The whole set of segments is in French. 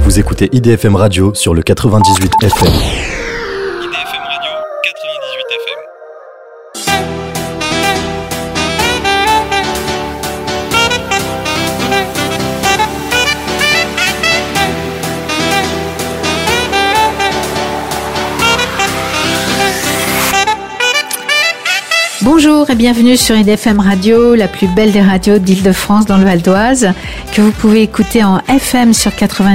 Vous écoutez IDFM Radio sur le 98 FM. IDFM Radio, 98 FM. Bonjour et bienvenue sur IDFM Radio, la plus belle des radios d'Île-de-France dans le Val d'Oise, que vous pouvez écouter en FM sur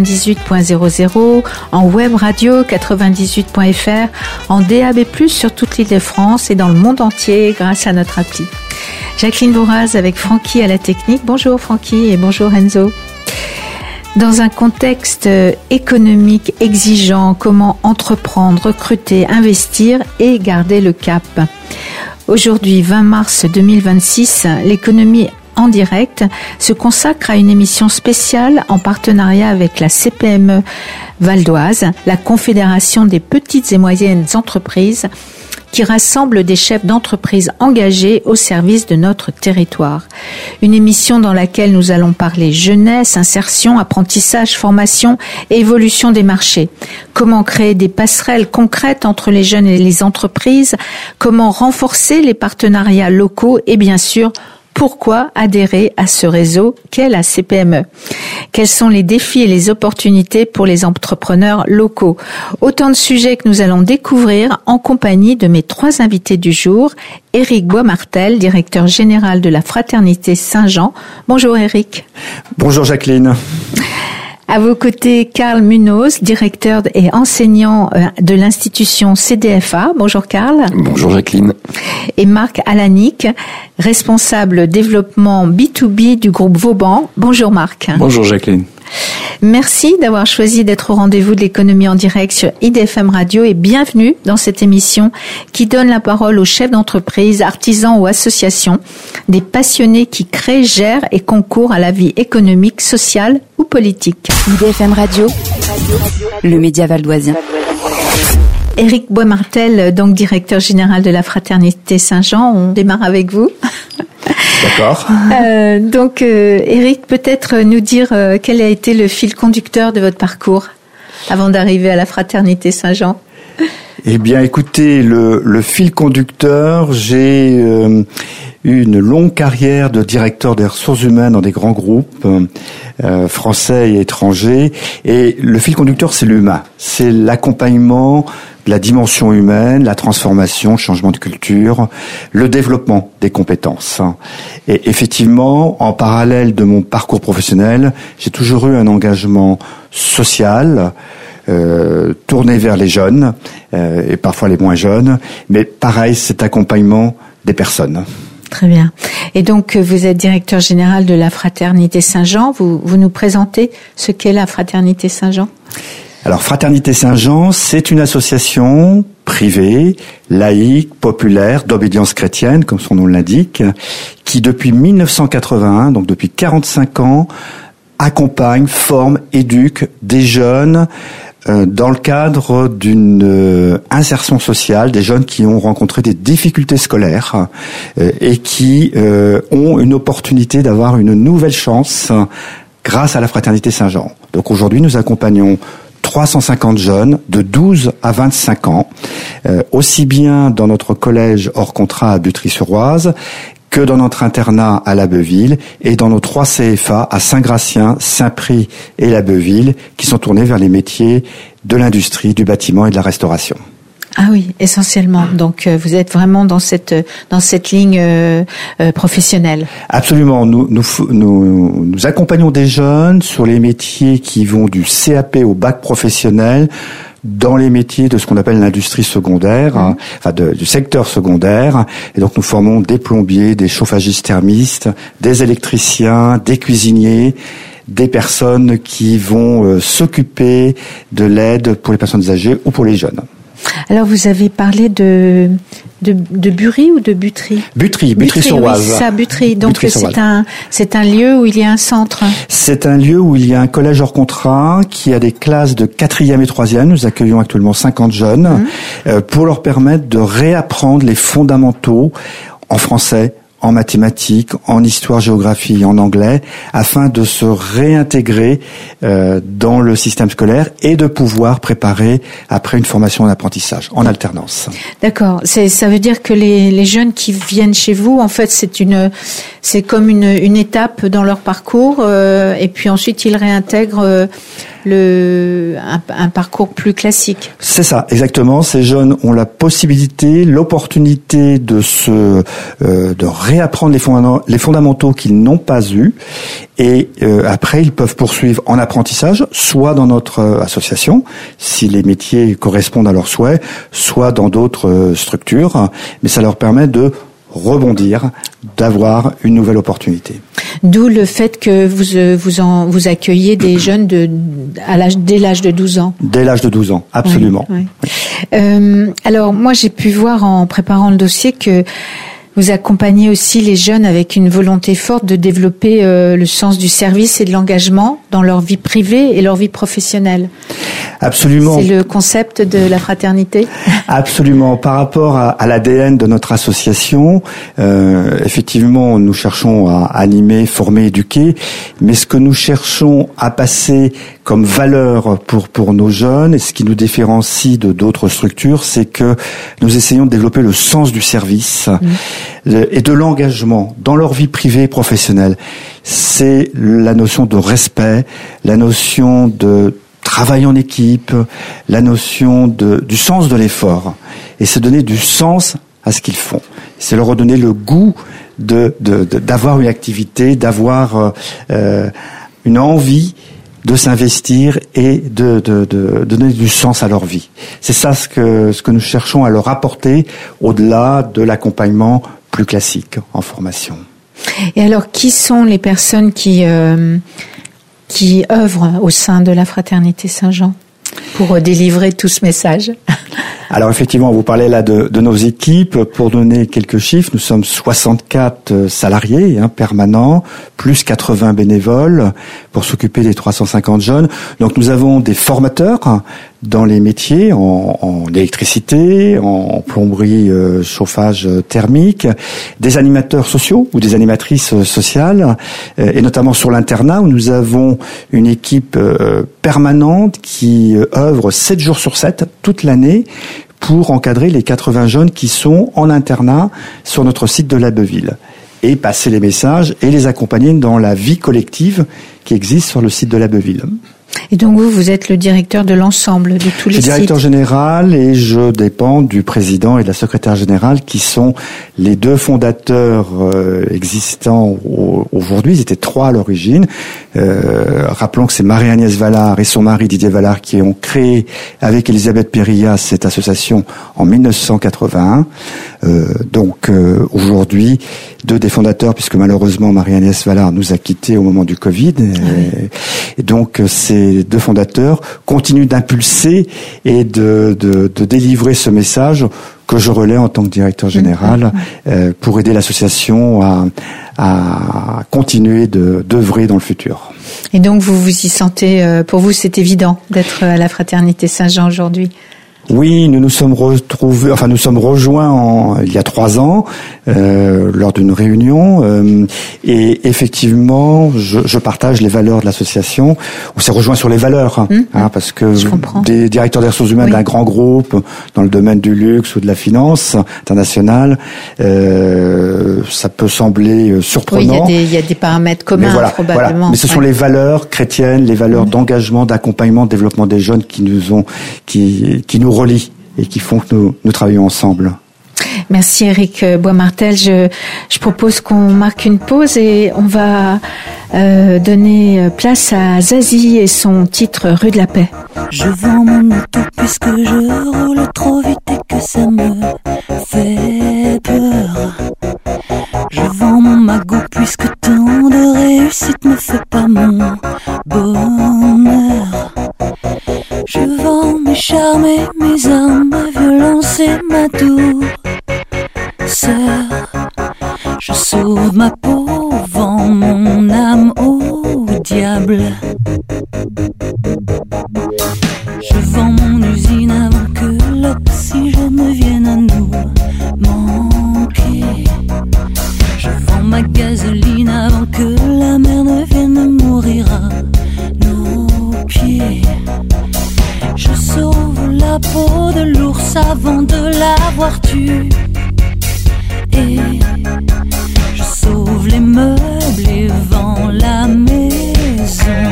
98.00, en web radio 98.fr, en DAB+, sur toute l'Île-de-France et dans le monde entier grâce à notre appli. Jacqueline Bourraz avec Francky à la technique. Bonjour Francky et bonjour Enzo. Dans un contexte économique exigeant, comment entreprendre, recruter, investir et garder le cap ? Aujourd'hui, 20 mars 2026, l'économie en direct se consacre à une émission spéciale en partenariat avec la CPME Val d'Oise, la Confédération des petites et moyennes entreprises, qui rassemble des chefs d'entreprise engagés au service de notre territoire. Une émission dans laquelle nous allons parler jeunesse, insertion, apprentissage, formation et évolution des marchés. Comment créer des passerelles concrètes entre les jeunes et les entreprises, comment renforcer les partenariats locaux et bien sûr, pourquoi adhérer à ce réseau qu'est la CPME ? Quels sont les défis et les opportunités pour les entrepreneurs locaux ? Autant de sujets que nous allons découvrir en compagnie de mes trois invités du jour. Éric Boismartel, directeur général de la Fraternité Saint-Jean. Bonjour Éric. Bonjour Jacqueline. À vos côtés, Karl Munoz, directeur et enseignant de l'institution CDFA. Bonjour Karl. Bonjour Jacqueline. Et Marc Alanic, responsable développement B2B du groupe Vauban. Bonjour Marc. Bonjour Jacqueline. Merci d'avoir choisi d'être au rendez-vous de l'économie en direct sur IDFM Radio et bienvenue dans cette émission qui donne la parole aux chefs d'entreprise, artisans ou associations, des passionnés qui créent, gèrent et concourent à la vie économique, sociale ou politique. IDFM Radio, le média valdoisien. Éric Boismartel, donc directeur général de la Fraternité Saint-Jean, on démarre avec vous. D'accord. Donc, Éric, peut-être nous dire quel a été le fil conducteur de votre parcours avant d'arriver à la Fraternité Saint-Jean. Eh bien, écoutez, le fil conducteur, j'ai eu une longue carrière de directeur des ressources humaines dans des grands groupes français et étrangers. Et le fil conducteur, c'est l'humain. C'est l'accompagnement de la dimension humaine, la transformation, le changement de culture, le développement des compétences. Et effectivement, en parallèle de mon parcours professionnel, j'ai toujours eu un engagement social, tourné vers les jeunes et parfois les moins jeunes, mais pareil, cet accompagnement des personnes. Très bien. Et donc, vous êtes directeur général de la Fraternité Saint-Jean. Vous nous présentez ce qu'est la Fraternité Saint-Jean ? Alors, Fraternité Saint-Jean, c'est une association privée, laïque, populaire, d'obédience chrétienne, comme son nom l'indique, qui depuis 1981, donc depuis 45 ans, accompagne, forme, éduque des jeunes dans le cadre d'une insertion sociale, des jeunes qui ont rencontré des difficultés scolaires et qui ont une opportunité d'avoir une nouvelle chance grâce à la Fraternité Saint-Jean. Donc aujourd'hui, nous accompagnons 350 jeunes de 12 à 25 ans, aussi bien dans notre collège hors contrat à Butry-sur-Oise que dans notre internat à L'Abbeville et dans nos 3 CFA à Saint-Gratien, Saint-Prix et L'Abbeville qui sont tournés vers les métiers de l'industrie, du bâtiment et de la restauration. Ah oui, essentiellement. Donc, vous êtes vraiment dans cette ligne professionnelle. Absolument. Nous accompagnons des jeunes sur les métiers qui vont du CAP au bac professionnel, dans les métiers de ce qu'on appelle l'industrie secondaire, du secteur secondaire. Et donc, nous formons des plombiers, des chauffagistes thermistes, des électriciens, des cuisiniers, des personnes qui vont s'occuper de l'aide pour les personnes âgées ou pour les jeunes. Alors, vous avez parlé de Bury ou de Butry ? Butry-sur-Oise. Oui, ça, Butry. Donc, c'est un lieu où il y a un centre. C'est un lieu où il y a un collège hors contrat qui a des classes de 4e et 3e. Nous accueillons actuellement 50 jeunes pour leur permettre de réapprendre les fondamentaux en français, en mathématiques, en histoire, géographie, en anglais, afin de se réintégrer dans le système scolaire et de pouvoir préparer après une formation d'apprentissage en alternance. D'accord. Ça veut dire que les jeunes qui viennent chez vous, en fait, c'est comme une étape dans leur parcours, et puis ensuite ils réintègrent un parcours plus classique. C'est ça, exactement. Ces jeunes ont la possibilité, l'opportunité de réapprendre les fondamentaux qu'ils n'ont pas eus, et après ils peuvent poursuivre en apprentissage, soit dans notre association, si les métiers correspondent à leurs souhaits, soit dans d'autres structures, mais ça leur permet de rebondir, d'avoir une nouvelle opportunité. D'où le fait que vous accueillez des jeunes dès l'âge de 12 ans. Dès l'âge de 12 ans, absolument. Oui, oui. Alors moi j'ai pu voir en préparant le dossier que vous accompagnez aussi les jeunes avec une volonté forte de développer le sens du service et de l'engagement dans leur vie privée et leur vie professionnelle. Absolument. C'est le concept de la fraternité. Absolument. Par rapport à l'ADN de notre association, effectivement, nous cherchons à animer, former, éduquer, mais ce que nous cherchons à passer comme valeur pour nos jeunes, et ce qui nous différencie de d'autres structures, c'est que nous essayons de développer le sens du service et de l'engagement dans leur vie privée et professionnelle. C'est la notion de respect, la notion de travail en équipe, la notion du sens de l'effort, et c'est donner du sens à ce qu'ils font. C'est leur redonner le goût d'avoir une activité, d'avoir une envie de s'investir et de donner du sens à leur vie. C'est ça ce que nous cherchons à leur apporter au-delà de l'accompagnement plus classique en formation. Et alors, qui sont les personnes qui œuvrent au sein de la Fraternité Saint-Jean pour délivrer tout ce message? Alors effectivement, vous parlez là de nos équipes. Pour donner quelques chiffres, nous sommes 64 salariés permanents, plus 80 bénévoles pour s'occuper des 350 jeunes. Donc nous avons des formateurs dans les métiers, en électricité, en plomberie, chauffage thermique, des animateurs sociaux ou des animatrices sociales, et notamment sur l'internat où nous avons une équipe permanente qui œuvre 7 jours sur 7 toute l'année pour encadrer les 80 jeunes qui sont en internat sur notre site de l'Abbeville, et passer les messages et les accompagner dans la vie collective qui existe sur le site de l'Abbeville. Et donc vous êtes le directeur de l'ensemble de tous les sites. Je suis directeur général et je dépends du président et de la secrétaire générale qui sont les deux fondateurs existants aujourd'hui. Ils étaient 3 à l'origine. Rappelons que c'est Marie-Agnès Vallard et son mari Didier Vallard qui ont créé avec Elisabeth Périllat cette association en 1981. Aujourd'hui, 2 des fondateurs, puisque malheureusement Marie-Agnès Vallard nous a quittés au moment du Covid. Et donc ces 2 fondateurs continuent d'impulser et de délivrer ce message que je relais en tant que directeur général pour aider l'association à continuer d'œuvrer dans le futur. Et donc vous vous y sentez, pour vous c'est évident d'être à la Fraternité Saint-Jean aujourd'hui? Oui, nous sommes rejoints il y a 3 ans lors d'une réunion et effectivement je partage les valeurs de l'association. On s'est rejoint sur les valeurs parce que des directeurs des ressources humaines d'un grand groupe dans le domaine du luxe ou de la finance internationale, ça peut sembler surprenant. Oui, il y a des paramètres communs probablement. Voilà. Mais ce sont les valeurs chrétiennes, les valeurs d'engagement, d'accompagnement, de développement des jeunes qui nous relient et qui font que nous travaillons ensemble. Merci Éric Boismartel. Je propose qu'on marque une pause et on va donner place à Zazie et son titre Rue de la Paix. Je vends mon auto puisque je roule trop vite et que ça me fait peur. Je vends mon magot puisque tant de réussite me fait pas mon bonheur. Je vends mes charmes et mes armes, ma violence et ma douceur. Je sauve ma peau, vends mon âme au diable. Je vends mon usine avant que l'oxygène ne vienne à nous manquer. Je avant de l'avoir tue. Et je sauve les meubles et vends la maison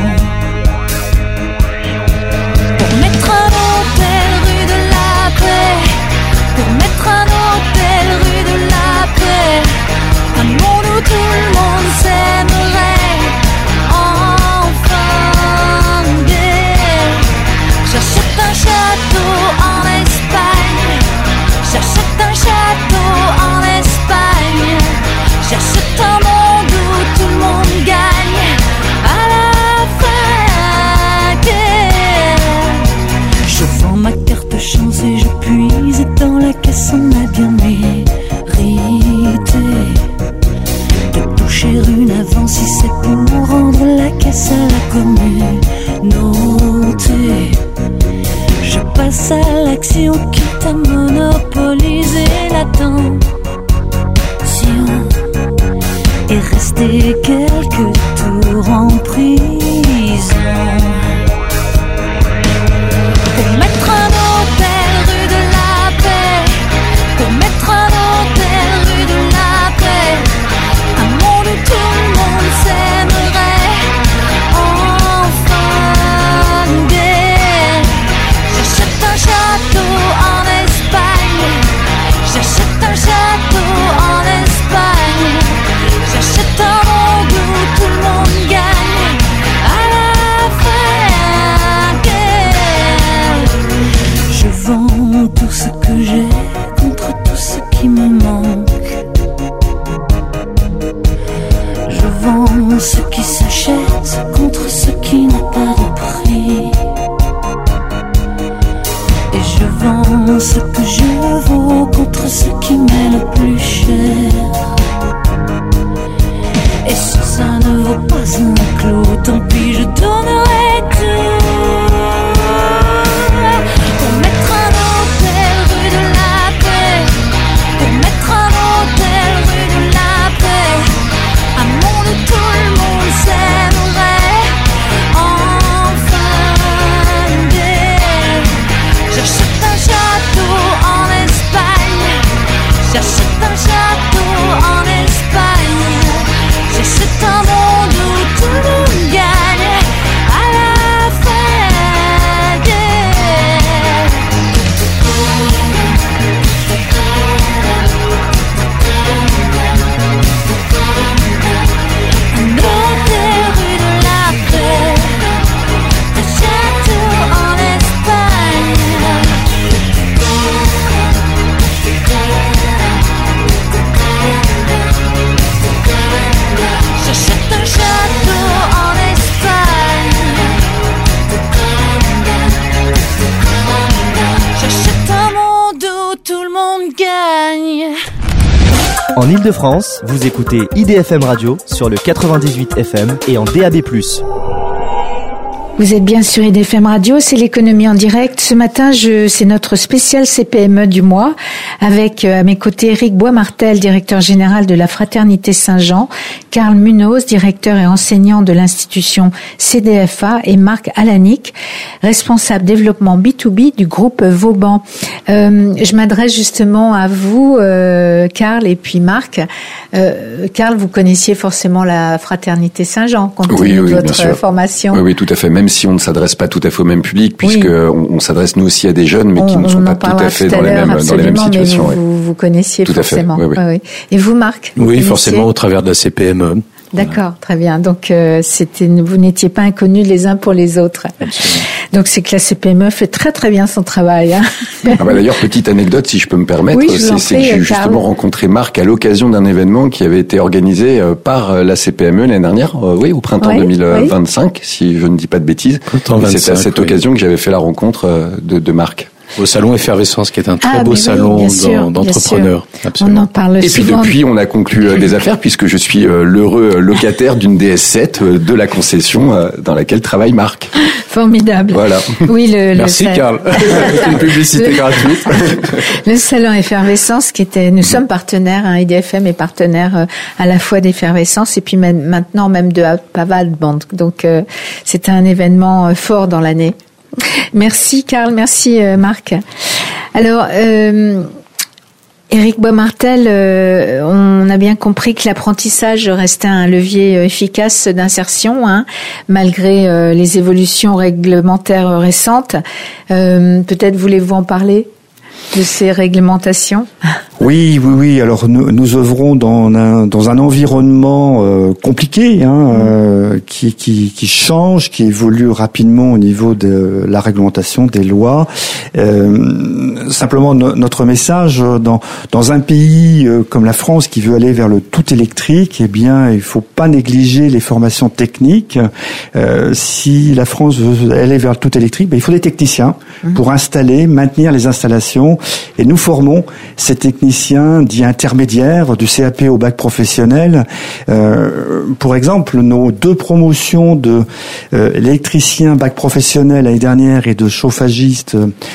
pour mettre un hôtel rue de la Paix, pour mettre un hôtel rue de la Paix, un monde où tout le monde s'aimerait enfin guère. J'achète un château en Espagne, j'achète un château en Espagne, j'achète un monde où tout le monde gagne à la fin guerre. Je vends ma carte chance et je puise dans la caisse, on a bien mérité de toucher une avance si c'est pour rendre la caisse à la communauté. Je passe à l'action quitte à monopoliser l'attention et rester quelques tours en prison pour mettre un hôtel rue de la Paix, pour mettre un hôtel rue de la Paix, un monde où tout le monde s'aimerait enfin guerre. J'achète un château en Espagne, j'achète un château en Espagne, j'achète un monde où tout le monde gagne à la fin guerre. Je vends tout ce que j'ai contre tout ce qui me manque. Je vends ce qui s'achète contre ce qui n'a pas de prix. Et je vends ce que je vaux contre ce qui m'est le plus cher. Et si ça ne vaut pas un clou, tant pis, je donnerai tout pour mettre un hôtel rue de la Paix, pour mettre un hôtel rue de la Paix, un monde où tout le monde s'aimerait enfin guerre. J'achète un château en Espagne, j'achète un château en Espagne, j'achète un monde où tout le monde gagne à la fin guerre. Un hôtel rue de la Paix, un château en Espagne. J'achète un château en Espagne, j'achète un monde où tout le monde gagne. En Ile-de-France, vous écoutez IDFM Radio sur le 98 FM et en DAB+. Vous êtes bien sur IDFM Radio, c'est l'économie en direct. Ce matin, c'est notre spécial CPME du mois avec à mes côtés Éric Boismartel, directeur général de la Fraternité Saint-Jean, Karl Munoz, directeur et enseignant de l'institution CDFA et Marc Alanic, responsable développement B2B du groupe Vauban. Je m'adresse justement à vous, Karl et puis Marc. Karl, vous connaissiez forcément la Fraternité Saint-Jean compte tenu de votre formation. Oui, tout à fait. Même si on ne s'adresse pas tout à fait au même public, puisque on s'adresse nous aussi à des jeunes, mais qui ne sont pas tout à fait dans les mêmes situations. Mais vous connaissiez tout forcément. À fait. Oui. Et vous, Marc? Oui, forcément, au travers de la CPME. D'accord, très bien. Donc, vous n'étiez pas inconnus les uns pour les autres. Absolument. Donc, c'est que la CPME fait très très bien son travail. Hein. D'ailleurs, petite anecdote, si je peux me permettre, c'est que j'ai justement rencontré Marc à l'occasion d'un événement qui avait été organisé par la CPME l'année dernière, au printemps 2025, si je ne dis pas de bêtises. C'est à cette occasion que j'avais fait la rencontre de Marc. Au salon Effervescence, qui est un très beau salon d'entrepreneurs. On en parle souvent. Et puis depuis, on a conclu des affaires puisque je suis l'heureux locataire d'une DS7 de la concession dans laquelle travaille Marc. Formidable. Voilà. Oui, Merci Karl. C'est une publicité gratuite. Le salon Effervescence nous sommes partenaires, IDFM est partenaire à la fois d'Effervescence et puis maintenant même de Paval Band. Donc c'est un événement fort dans l'année. Merci Karl, merci Marc. Alors, Éric Boismartel, on a bien compris que l'apprentissage restait un levier efficace d'insertion, malgré les évolutions réglementaires récentes. Peut-être voulez-vous en parler de ces réglementations? Oui. Alors nous œuvrons dans un environnement compliqué, qui change, qui évolue rapidement au niveau de la réglementation des lois. Simplement notre message dans un pays comme la France qui veut aller vers le tout électrique, eh bien il faut pas négliger les formations techniques. Si la France veut aller vers le tout électrique, il faut des techniciens pour installer, maintenir les installations, et nous formons ces techniciens dits intermédiaires du CAP au bac professionnel. Pour exemple, nos 2 promotions de électricien bac professionnel l'année dernière et de chauffagiste,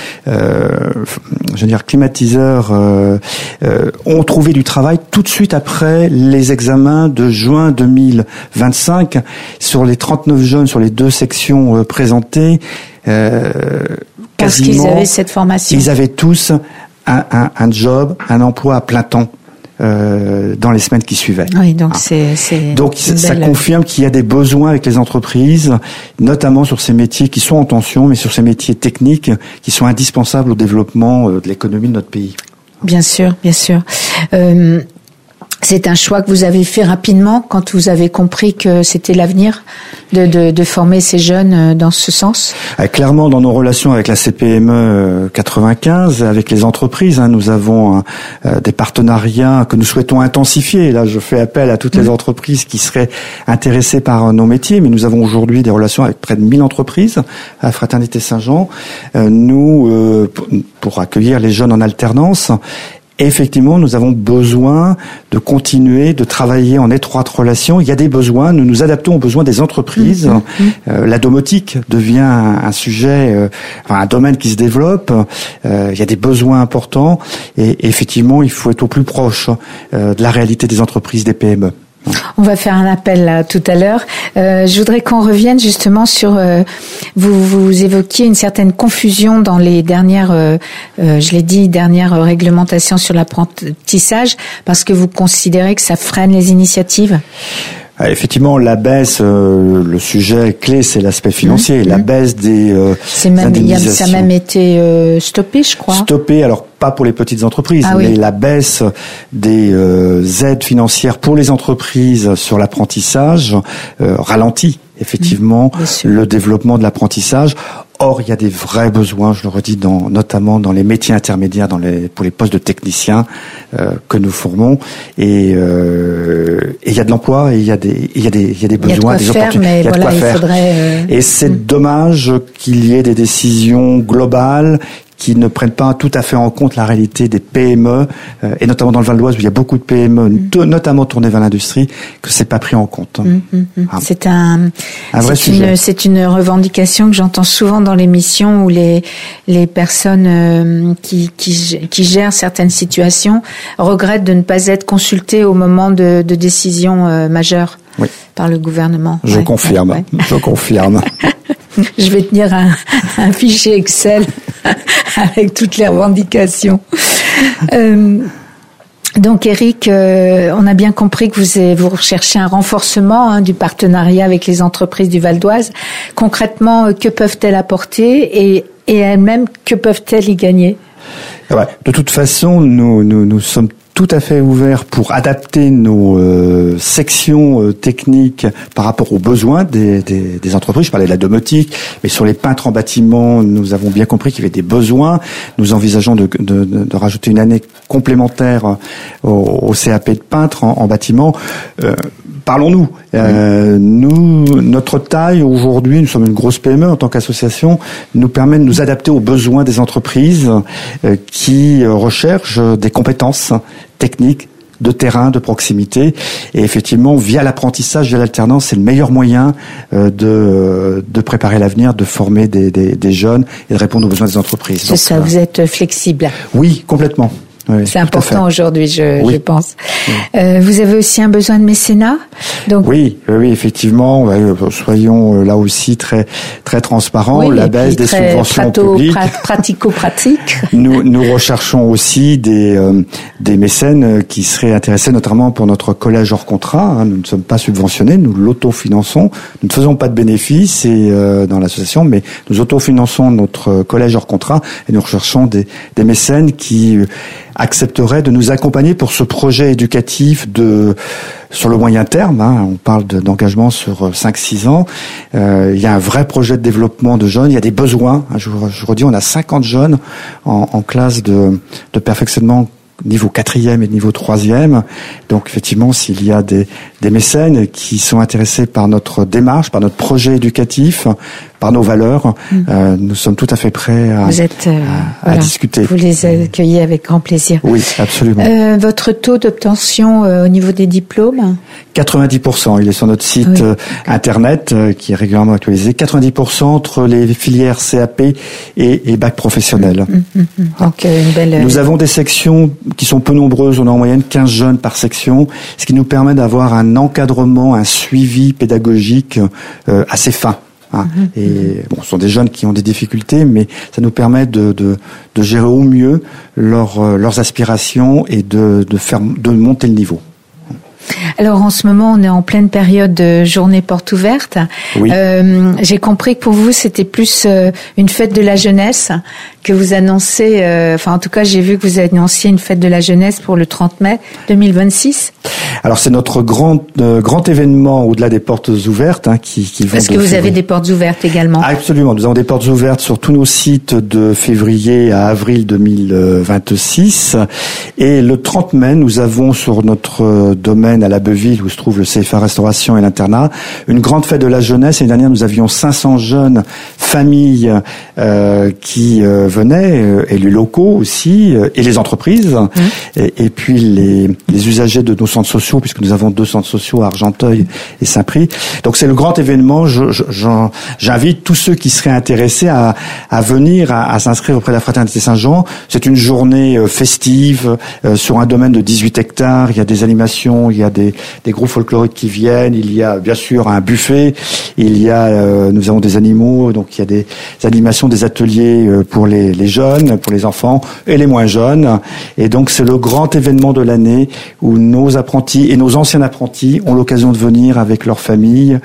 climatiseur, ont trouvé du travail tout de suite après les examens de juin 2025. Sur les 39 jeunes, sur les 2 sections présentées, parce qu'ils avaient cette formation. Ils avaient tous un job, un emploi à plein temps dans les semaines qui suivaient. Oui, donc donc ça confirme qu'il y a des besoins avec les entreprises, notamment sur ces métiers qui sont en tension, mais sur ces métiers techniques qui sont indispensables au développement de l'économie de notre pays. Bien sûr. C'est un choix que vous avez fait rapidement quand vous avez compris que c'était l'avenir de former ces jeunes dans ce sens? Clairement, dans nos relations avec la CPME 95, avec les entreprises, nous avons des partenariats que nous souhaitons intensifier. Là, je fais appel à toutes les entreprises qui seraient intéressées par nos métiers, mais nous avons aujourd'hui des relations avec près de 1000 entreprises à Fraternité Saint-Jean. Pour accueillir les jeunes en alternance. Et effectivement, nous avons besoin de continuer de travailler en étroite relation. Il y a des besoins, nous nous adaptons aux besoins des entreprises. La domotique devient un sujet, un domaine qui se développe. Il y a des besoins importants et effectivement, il faut être au plus proche de la réalité des entreprises, des PME. On va faire un appel là, tout à l'heure. Je voudrais qu'on revienne justement sur... Vous évoquiez une certaine confusion dans les dernières, dernières réglementations sur l'apprentissage, parce que vous considérez que ça freine les initiatives? Effectivement, la baisse, le sujet clé, c'est l'aspect financier. La baisse des indemnisations. Ça a même été stoppé, je crois. Stoppé, alors pas pour les petites entreprises, mais la baisse des aides financières pour les entreprises sur l'apprentissage ralentit effectivement le développement de l'apprentissage. Or, il y a des vrais besoins, je le redis, notamment dans les métiers intermédiaires, pour les postes de techniciens que nous formons, et il y a de l'emploi, et il y a des besoins, des opportunités. Il y a de quoi faire. Et c'est dommage qu'il y ait des décisions globales qui ne prennent pas tout à fait en compte la réalité des PME, et notamment dans le Val d'Oise où il y a beaucoup de PME, notamment tournées vers l'industrie, que c'est pas pris en compte. C'est un vrai sujet. C'est une revendication que j'entends souvent dans l'émission où les personnes qui gèrent certaines situations regrettent de ne pas être consultées au moment de décisions majeures par le gouvernement. Je confirme. Je confirme. Je vais tenir un fichier Excel avec toutes les revendications. Donc Éric, on a bien compris que vous recherchez un renforcement du partenariat avec les entreprises du Val d'Oise. Concrètement, que peuvent-elles apporter et elles-mêmes, que peuvent-elles y gagner? De toute façon, nous sommes tout à fait ouvert pour adapter nos sections techniques par rapport aux besoins des entreprises. Je parlais de la domotique, mais sur les peintres en bâtiment, nous avons bien compris qu'il y avait des besoins. Nous envisageons de rajouter une année complémentaire au CAP de peintre en bâtiment. Parlons-nous. Notre taille aujourd'hui, nous sommes une grosse PME en tant qu'association, nous permet de nous adapter aux besoins des entreprises qui recherchent des compétences techniques, de terrain, de proximité. Et effectivement, via l'apprentissage, via l'alternance, c'est le meilleur moyen de préparer l'avenir, de former des jeunes et de répondre aux besoins des entreprises. C'est ça, vous êtes flexible. Oui, complètement. Oui, c'est important aujourd'hui, je pense. Oui. Vous avez aussi un besoin de mécénat, donc oui, effectivement. Soyons là aussi très transparents. La baisse des subventions publiques, pratico-pratique. Nous recherchons aussi des mécènes qui seraient intéressés, notamment pour notre collège hors contrat. Nous ne sommes pas subventionnés, nous l'autofinançons. Nous ne faisons pas de bénéfices dans l'association, mais nous autofinançons notre collège hors contrat et nous recherchons des mécènes qui accepteraient de nous accompagner pour ce projet éducatif sur le moyen terme. On parle d'engagement sur 5-6 ans. Il y a un vrai projet de développement de jeunes. Il y a des besoins. Je redis, on a 50 jeunes en classe de perfectionnement niveau 4e et niveau 3e. Donc effectivement, s'il y a des mécènes qui sont intéressés par notre démarche, par notre projet éducatif, par nos valeurs, nous sommes tout à fait prêts à discuter. Vous les accueillez avec grand plaisir. Oui, absolument. Votre taux d'obtention au niveau des diplômes ? 90%. Il est sur notre site internet qui est régulièrement actualisé. 90% entre les filières CAP et bac professionnel. Donc une belle. Nous avons des sections qui sont peu nombreuses. On a en moyenne 15 jeunes par section, ce qui nous permet d'avoir un encadrement, un suivi pédagogique assez fin. Et ce sont des jeunes qui ont des difficultés, mais ça nous permet de gérer au mieux leurs aspirations et de monter le niveau. Alors en ce moment, on est en pleine période de journée porte ouverte. Oui. J'ai compris que pour vous, c'était plus une fête de la jeunesse que vous annoncez. En tout cas, j'ai vu que vous annonciez une fête de la jeunesse pour le 30 mai 2026. Alors c'est notre grand événement au-delà des portes ouvertes qui vont. Parce que vous avez des portes ouvertes également. Absolument, nous avons des portes ouvertes sur tous nos sites de février à avril 2026. Et le 30 mai, nous avons sur notre domaine à la Beuville, où se trouve le CFA Restauration et l'internat, une grande fête de la jeunesse. L'année dernière, nous avions 500 jeunes familles qui venaient, élus locaux aussi, et les entreprises, et puis les usagers de nos centres sociaux, puisque nous avons 2 centres sociaux à Argenteuil et Saint-Prix. Donc c'est le grand événement. J'invite tous ceux qui seraient intéressés à venir, à s'inscrire auprès de la Fraternité Saint-Jean. C'est une journée festive sur un domaine de 18 hectares. Il y a des animations, il y a des groupes folkloriques qui viennent, il y a bien sûr un buffet, nous avons des animaux, donc il y a des animations, des ateliers pour les jeunes, pour les enfants et les moins jeunes. Et donc c'est le grand événement de l'année où nos apprentis et nos anciens apprentis ont l'occasion de venir avec leur famille,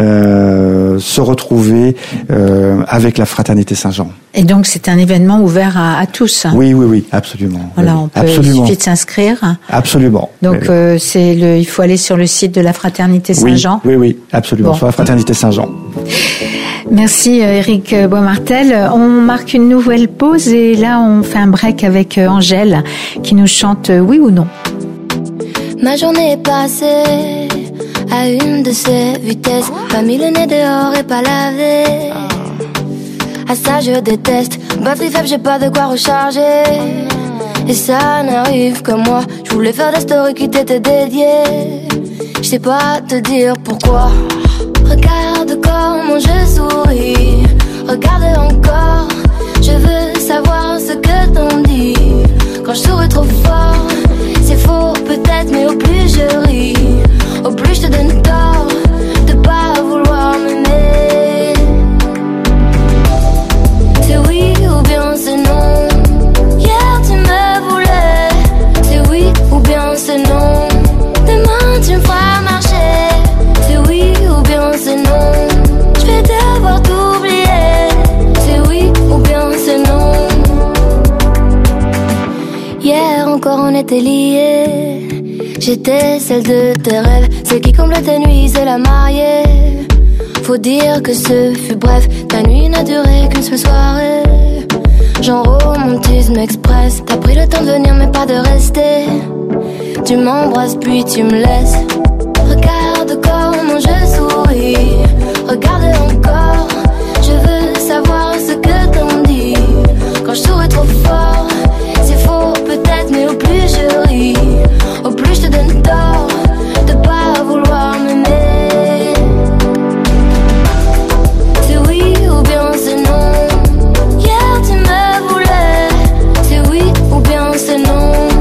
se retrouver avec la Fraternité Saint-Jean. Et donc c'est un événement ouvert à tous. Oui, absolument. Voilà, il suffit de s'inscrire. Absolument. Donc il faut aller sur le site de la Fraternité Saint-Jean. Oui, absolument. Sur la Fraternité Saint-Jean. Merci Éric Boismartel. On marque une nouvelle pause et là on fait un break avec Angèle qui nous chante Oui ou non. Ma journée est passée à une de ces vitesses. Pas mis le nez dehors et pas lavé. À ça je déteste. Batterie faible, j'ai pas de quoi recharger. Et ça n'arrive que moi. Je voulais faire des stories qui t'étaient dédiées. Je sais pas te dire pourquoi. Regarde comment je souris. Regarde encore. Je veux savoir ce que t'en dis. Quand je souris trop fort, c'est faux peut-être, mais au plus je ris, au plus je te donne tort de pas vouloir m'aimer. C'est oui ou bien c'est non. Hier tu me voulais. C'est oui ou bien c'est non. Demain tu me feras marcher. C'est oui ou bien c'est non. Je vais devoir t'oublier. C'est oui ou bien c'est non. Hier encore on était liés. J'étais celle de tes rêves, celle qui comblait tes nuits, c'est la mariée. Faut dire que ce fut bref, ta nuit n'a duré qu'une seule soirée. Genre romantisme express, t'as pris le temps de venir mais pas de rester. Tu m'embrasses puis tu me laisses. Regarde comment je souris, regarde encore. Je veux savoir ce que t'en dis. Quand je souris trop fort, c'est faux peut-être, mais au plus je ris, au plus je te donne tort de pas vouloir m'aimer. C'est oui ou bien c'est non. Hier tu me voulais. C'est oui ou bien c'est non.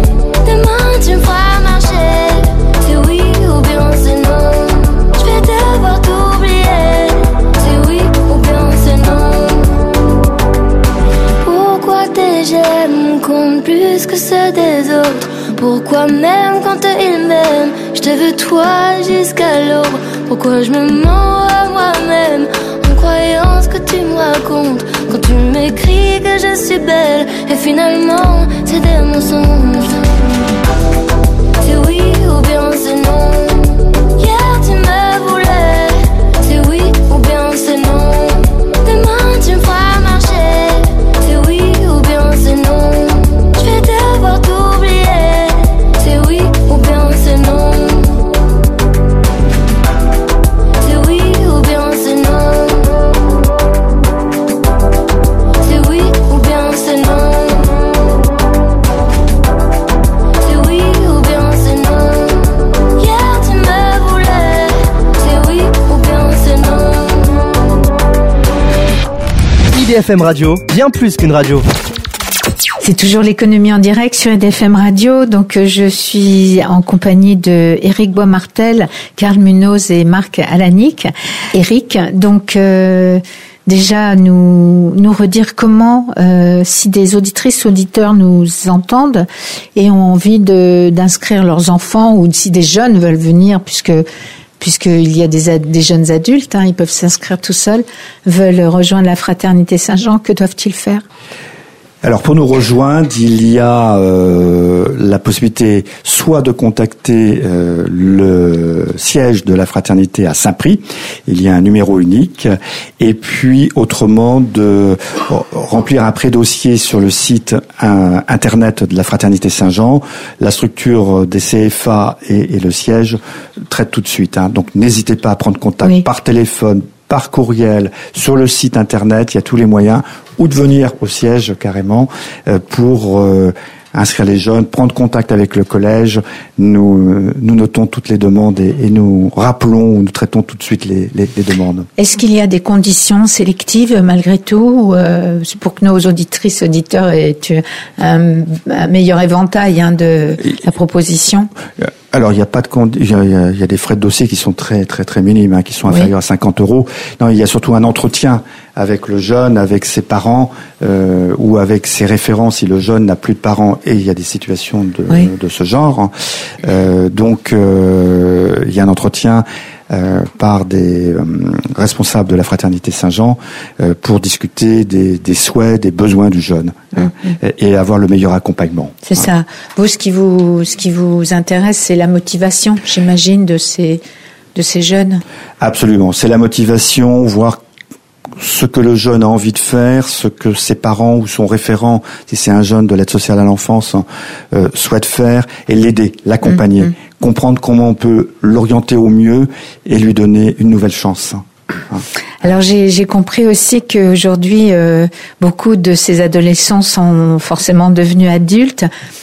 j'aime compte plus que ceux des autres? Pourquoi même quand ils m'aiment, je te veux toi jusqu'à l'aube? Pourquoi je me mens à moi-même en croyant ce que tu me racontes? Quand tu m'écris que je suis belle et finalement c'est des mensonges. C'est oui ou bien c'est non. Hier tu me voulais. C'est oui ou bien c'est non. Demain tu me feras marcher. C'est oui ou bien c'est non. Je vais devoir t'oublier. C'est oui ou bien c'est non. C'est oui ou bien c'est non. C'est oui ou bien c'est non. C'est oui ou bien c'est non. Hier tu me voulais. C'est oui ou bien c'est non. IDFM Radio, bien plus qu'une radio. C'est toujours l'économie en direct sur IDFM Radio. Donc, je suis en compagnie de Éric Boismartel, Carl Munoz et Marc Alanic. Éric, donc, déjà, nous redire comment, si des auditrices, auditeurs nous entendent et ont envie d'inscrire leurs enfants, ou si des jeunes veulent venir, puisqu'il y a des jeunes adultes, ils peuvent s'inscrire tout seuls, veulent rejoindre la Fraternité Saint-Jean, que doivent-ils faire? Alors pour nous rejoindre, il y a la possibilité soit de contacter le siège de la fraternité à Saint-Prix, il y a un numéro unique, et puis autrement de remplir un pré-dossier sur le site internet de la Fraternité Saint-Jean. La structure des CFA et le siège traitent tout de suite. Donc n'hésitez pas à prendre contact par téléphone, par courriel, sur le site internet, il y a tous les moyens, ou de venir au siège carrément pour inscrire les jeunes, prendre contact avec le collège. Nous notons toutes les demandes et nous rappelons, nous traitons tout de suite les demandes. Est-ce qu'il y a des conditions sélectives malgré tout pour que nos auditrices, auditeurs aient un meilleur éventail de la proposition? Alors il y a pas de il y a des frais de dossier qui sont très très très minimes, qui sont inférieurs à 50 €. Non, il y a surtout un entretien avec le jeune, avec ses parents ou avec ses référents si le jeune n'a plus de parents, et il y a des situations de ce genre. Donc il y a un entretien par des responsables de la Fraternité Saint-Jean pour discuter des souhaits, des besoins du jeune et avoir le meilleur accompagnement. C'est ça. Vous, ce qui vous intéresse, c'est la motivation, j'imagine, de ces jeunes. Absolument. C'est la motivation, voir ce que le jeune a envie de faire, ce que ses parents ou son référent, si c'est un jeune de l'aide sociale à l'enfance, souhaite faire, et l'aider, l'accompagner, comprendre comment on peut l'orienter au mieux et lui donner une nouvelle chance. Alors j'ai compris aussi qu'aujourd'hui beaucoup de ces adolescents sont forcément devenus adultes,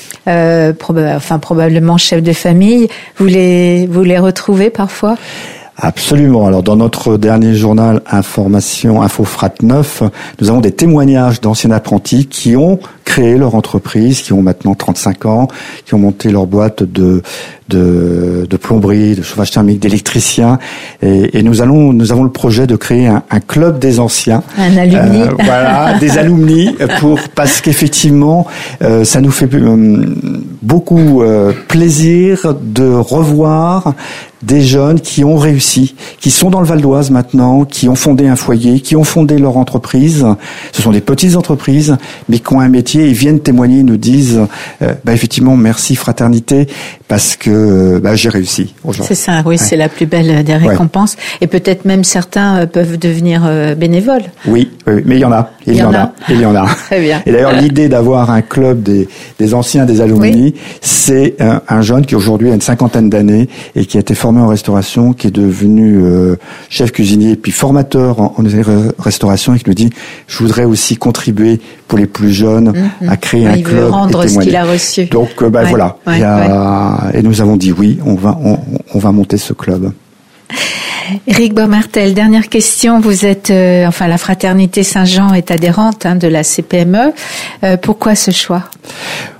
probablement chefs de famille. Vous les retrouvez parfois? Absolument. Alors dans notre dernier journal InfoFrat 9, nous avons des témoignages d'anciens apprentis qui ont créé leur entreprise, qui ont maintenant 35 ans, qui ont monté leur boîte de plomberie, de chauffage thermique, d'électricien, et nous avons le projet de créer un club des anciens. Un alumni. Des alumni parce qu'effectivement ça nous fait beaucoup plaisir de revoir des jeunes qui ont réussi, qui sont dans le Val d'Oise maintenant, qui ont fondé un foyer, qui ont fondé leur entreprise. Ce sont des petites entreprises, mais qui ont un métier, et viennent témoigner, nous disent effectivement, merci Fraternité, parce que j'ai réussi aujourd'hui. C'est ça, oui, c'est la plus belle des récompenses. Et peut-être même certains peuvent devenir bénévoles. Oui, mais il y en a. Il y en a. Très bien. Et d'ailleurs, l'idée d'avoir un club des anciens, des alumni, c'est un jeune qui aujourd'hui a une 50aine d'années et qui a été formé en restauration, qui est devenu chef cuisinier puis formateur en restauration, et qui nous dit: je voudrais aussi contribuer pour les plus jeunes à créer un club. Il veut rendre ce qu'il a reçu. Donc voilà. Et nous avons dit oui, on va monter ce club. Éric Boismartel, dernière question. Vous êtes, la Fraternité Saint-Jean est adhérente de la CPME. Pourquoi ce choix?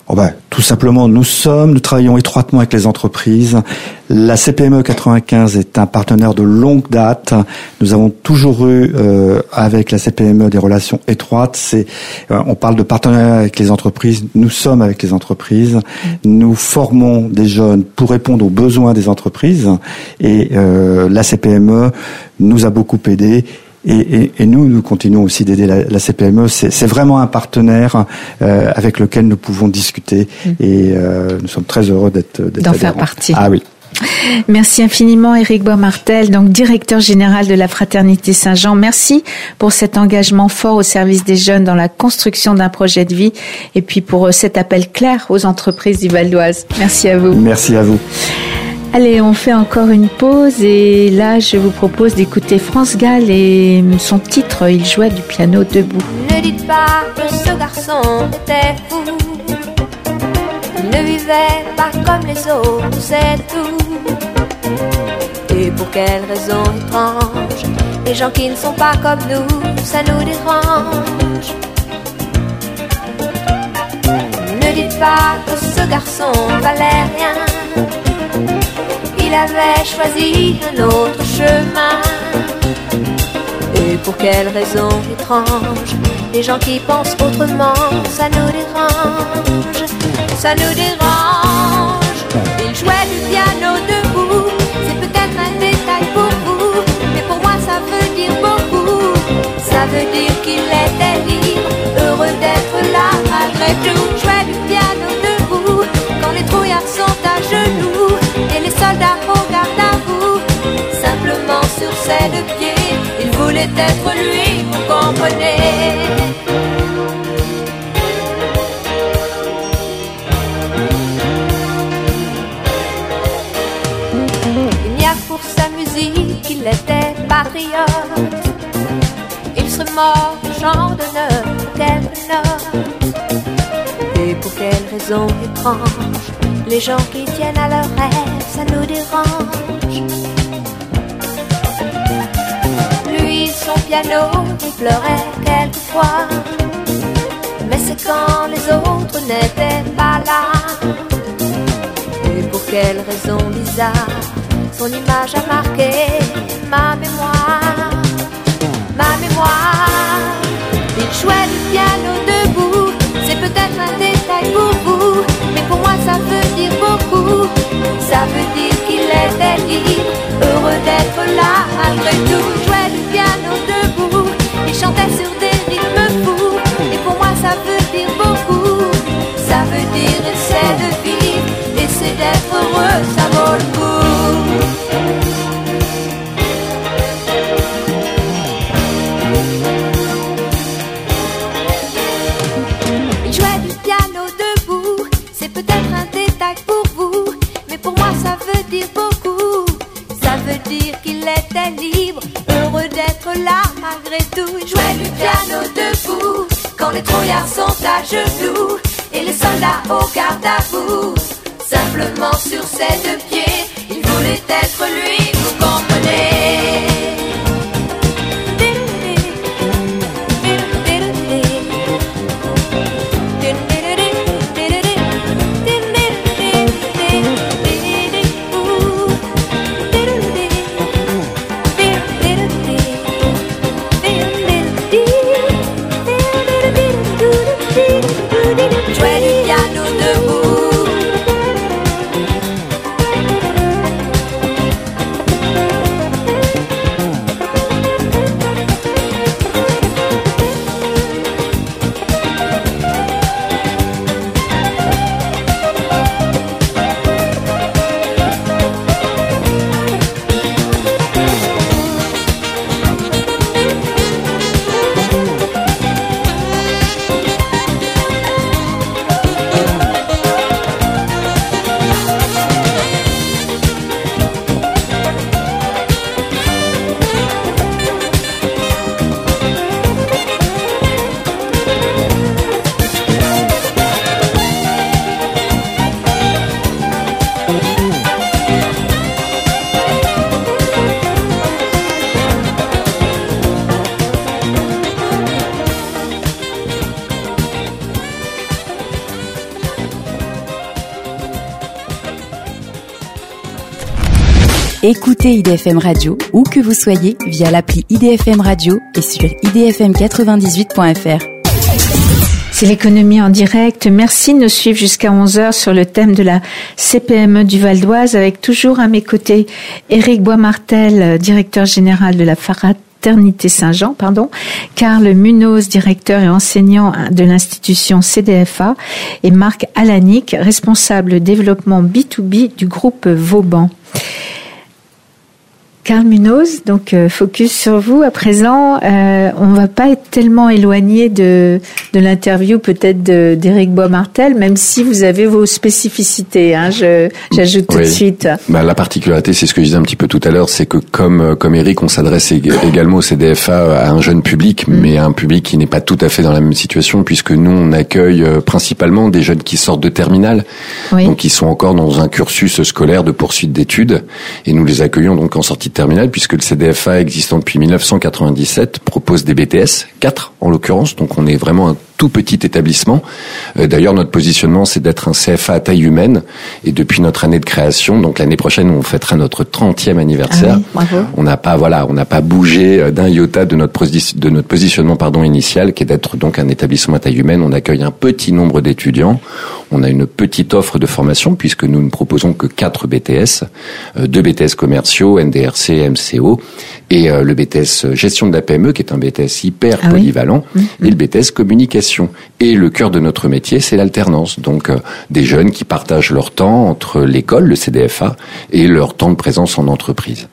Tout simplement, nous travaillons étroitement avec les entreprises. La CPME 95 est un partenaire de longue date. Nous avons toujours eu avec la CPME des relations étroites. On parle de partenariat avec les entreprises. Nous sommes avec les entreprises. Nous formons des jeunes pour répondre aux besoins des entreprises. Et la CPME nous a beaucoup aidés. Et nous continuons aussi d'aider la CPME. C'est vraiment un partenaire avec lequel nous pouvons discuter et nous sommes très heureux d'être d'en faire partie. Ah oui. Merci infiniment Éric Boismartel, donc directeur général de la Fraternité Saint-Jean. Merci pour cet engagement fort au service des jeunes dans la construction d'un projet de vie et puis pour cet appel clair aux entreprises du Val d'Oise. Merci à vous. Merci à vous. Allez, on fait encore une pause et là, je vous propose d'écouter France Gall et son titre, il jouait du piano debout. Ne dites pas que ce garçon était fou. Il ne vivait pas comme les autres, c'est tout. Et pour quelle raison étrange, les gens qui ne sont pas comme nous, ça nous dérange. Ne dites pas que ce garçon valait rien. Il avait choisi un autre chemin. Et pour quelle raison étrange, les gens qui pensent autrement, ça nous dérange. Ça nous dérange. Il jouait du piano debout. C'est peut-être un détail pour vous, mais pour moi ça veut dire beaucoup. Ça veut dire qu'il était libre, heureux d'être là malgré tout. Jouait du piano debout quand les trouillards sont à genoux et les soldats au garde à vous. Simplement sur ses deux pieds, il voulait être lui, vous comprenez. Il n'y a pour sa musique qu'il était patriote. Il serait mort au champ d'honneur pour quelques notes. Et pour quelle raison étrange, les gens qui tiennent à leurs rêves, ça nous dérange. Lui, son piano, il pleurait quelquefois. Mais c'est quand les autres n'étaient pas là. Et pour quelle raison bizarre, son image a marqué ma mémoire. Ma mémoire. Il jouait du piano debout. C'est peut-être un détail pour vous, mais pour moi ça veut dire beaucoup. Ça veut dire qu'il était libre, heureux d'être là malgré tout. Il jouait du piano debout, il chantait sur des rythmes fous. Et pour moi ça veut dire beaucoup. Ça veut dire essaie de vivre, essaie d'être heureux, ça vaut le coup. Peut-être un détail pour vous, mais pour moi ça veut dire beaucoup. Ça veut dire qu'il était libre, heureux d'être là malgré tout. Il jouait du piano debout, quand les trouillards sont à genoux et les soldats au garde à vous. Simplement sur ses deux pieds, il voulait être lui, vous comprenez. Écoutez IDFM Radio où que vous soyez via l'appli IDFM Radio et sur idfm98.fr. C'est l'économie en direct. Merci de nous suivre jusqu'à 11h sur le thème de la CPME du Val d'Oise avec toujours à mes côtés Éric Boismartel, directeur général de la Fraternité Saint-Jean, Karl Munoz, directeur et enseignant de l'institution CDFA et Marc Alanic, responsable développement B2B du groupe Vauban. Karl Munoz, donc focus sur vous à présent. On va pas être tellement éloigné de l'interview peut-être d'Éric Boismartel, même si vous avez vos spécificités. J'ajoute tout de suite. La particularité, c'est ce que je disais un petit peu tout à l'heure, c'est que comme Éric, on s'adresse également au CDFA à un jeune public, mais à un public qui n'est pas tout à fait dans la même situation, puisque nous on accueille principalement des jeunes qui sortent de terminale, donc qui sont encore dans un cursus scolaire de poursuite d'études, et nous les accueillons donc en sortie de terminale, puisque le CDFA existant depuis 1997 propose des BTS, 4 en l'occurrence, donc on est vraiment un tout petit établissement. D'ailleurs, notre positionnement, c'est d'être un CFA à taille humaine, et depuis notre année de création, donc l'année prochaine, on fêtera notre 30e anniversaire. On n'a pas bougé d'un iota de notre positionnement initial, qui est d'être donc un établissement à taille humaine. On accueille un petit nombre d'étudiants. On a une petite offre de formation, puisque nous ne proposons que 4 BTS, 2 BTS commerciaux, NDRC, MCO, et le BTS gestion de la PME, qui est un BTS hyper polyvalent, et le BTS communication. Et le cœur de notre métier, c'est l'alternance. Donc, des jeunes qui partagent leur temps entre l'école, le CDFA, et leur temps de présence en entreprise.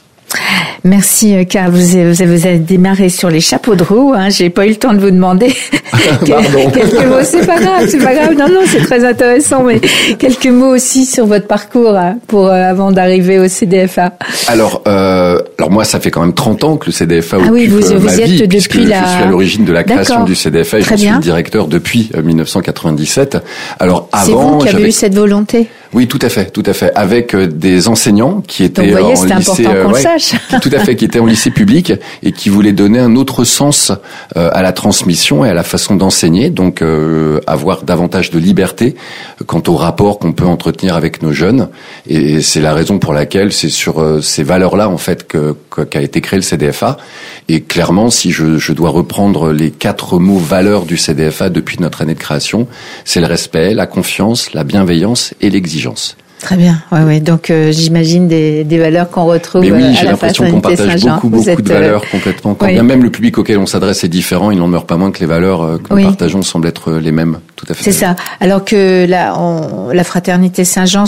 Merci, Karl. Vous avez démarré sur les chapeaux de roue. J'ai pas eu le temps de vous demander quelques mots. C'est pas grave. Non, c'est très intéressant. Mais quelques mots aussi sur votre parcours avant d'arriver au CDFA. Alors moi, ça fait quand même 30 ans que le CDFA occupe vous ma y vie, êtes puisque depuis je suis à l'origine de la création du CDFA et je suis le directeur depuis 1997. Alors avant, c'est vous qui avez eu cette volonté. Oui, tout à fait, avec des enseignants qui étaient donc, vous voyez, en lycée, important qu'on le sache. tout à fait, qui étaient en lycée public et qui voulaient donner un autre sens à la transmission et à la façon d'enseigner, donc avoir davantage de liberté quant au rapport qu'on peut entretenir avec nos jeunes. Et c'est la raison pour laquelle c'est sur ces valeurs-là en fait qu'a été créé le CDFA. Et clairement, si je dois reprendre les 4 mots valeurs du CDFA depuis notre année de création, c'est le respect, la confiance, la bienveillance et l'exigence. Très bien, ouais. Donc j'imagine des valeurs qu'on retrouve. Mais oui, à j'ai la l'impression qu'on partage beaucoup de valeurs complètement. Quand bien même le public auquel on s'adresse est différent, il n'en meurt pas moins que les valeurs que nous partageons semblent être les mêmes. Tout à fait. C'est ça. Alors que la Fraternité Saint-Jean,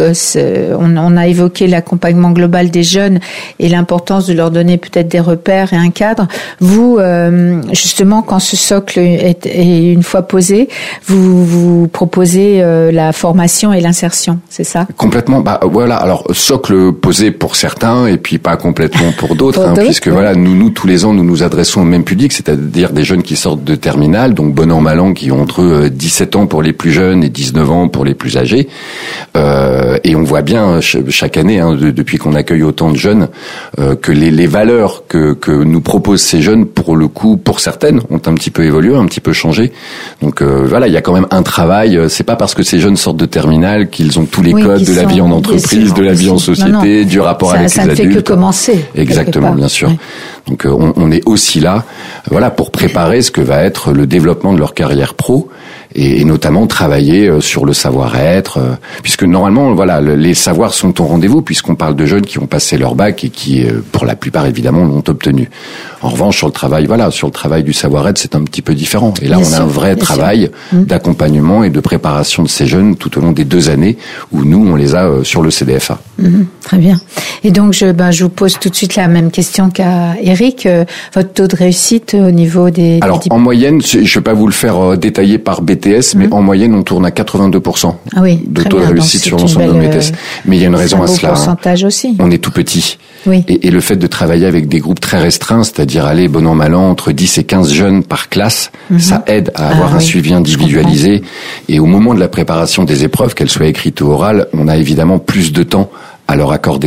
on a évoqué l'accompagnement global des jeunes et l'importance de leur donner peut-être des repères et un cadre. Vous, justement, quand ce socle est une fois posé, vous proposez la formation et l'insertion, c'est ça? Complètement. Alors socle posé pour certains et puis pas complètement pour d'autres, puisque nous tous les ans nous nous adressons au même public, c'est-à-dire des jeunes qui sortent de terminale, donc bon an mal an, qui ont entre 17 ans pour les plus jeunes et 19 ans pour les plus âgés. Et on voit bien chaque année, depuis qu'on accueille autant de jeunes, que les valeurs que nous proposent ces jeunes, pour le coup, pour certaines, ont un petit peu évolué, un petit peu changé. Donc il y a quand même un travail. C'est pas parce que ces jeunes sortent de terminale qu'ils ont tous les codes de la vie en entreprise, de la vie en société, du rapport avec les adultes. Ça ne fait que commencer. Exactement, bien sûr. Oui. Donc on est aussi là, pour préparer ce que va être le développement de leur carrière pro et notamment travailler sur le savoir-être, puisque normalement les savoirs sont au rendez-vous, puisqu'on parle de jeunes qui ont passé leur bac et qui pour la plupart évidemment l'ont obtenu. En revanche sur le travail du savoir-être, c'est un petit peu différent. Et là on a un vrai travail d'accompagnement et de préparation de ces jeunes tout au long des 2 années où nous on les a sur le CDFA. Très bien. Et donc je vous pose tout de suite la même question qu'à Éric, votre taux de réussite au niveau des... Alors en moyenne, je vais pas vous le faire détailler par BTS, mais en moyenne on tourne à 82% de taux de réussite sur l'ensemble de nos BTS. Mais il y a une raison à cela. Pourcentage aussi. On est tout petit. Oui. Et le fait de travailler avec des groupes très restreints, c'est-à-dire aller bon an mal an entre 10 et 15 jeunes par classe, ça aide à avoir un suivi individualisé. Et au moment de la préparation des épreuves, qu'elles soient écrites ou orales, on a évidemment plus de temps à leur accorder.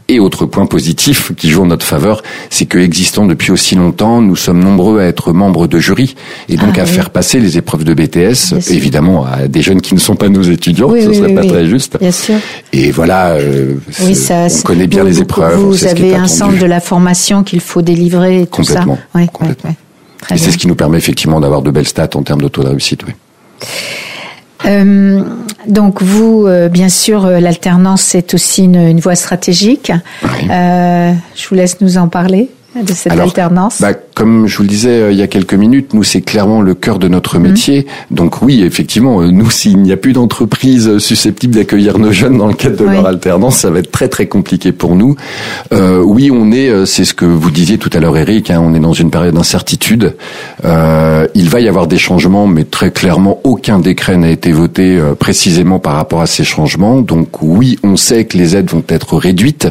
Et autre point positif qui joue en notre faveur, c'est que existant depuis aussi longtemps, nous sommes nombreux à être membres de jury et donc à faire passer les épreuves de BTS, évidemment à des jeunes qui ne sont pas nos étudiants, ce serait pas très juste. Bien sûr. Et voilà, on connaît bien les épreuves. Vous avez un centre de la formation qu'il faut délivrer et tout ça. Complètement. Et c'est ce qui nous permet effectivement d'avoir de belles stats en termes de taux de réussite. Oui. Donc vous, bien sûr, l'alternance c'est aussi une voie stratégique. Oui. Je vous laisse nous en parler de cette alternance. Comme je vous le disais il y a quelques minutes, nous c'est clairement le cœur de notre métier. Donc oui, effectivement, nous s'il n'y a plus d'entreprise susceptible d'accueillir nos jeunes dans le cadre de leur alternance, ça va être très très compliqué pour nous. Oui, c'est ce que vous disiez tout à l'heure, Eric, on est dans une période d'incertitude. Il va y avoir des changements, mais très clairement aucun décret n'a été voté précisément par rapport à ces changements. Donc oui, on sait que les aides vont être réduites,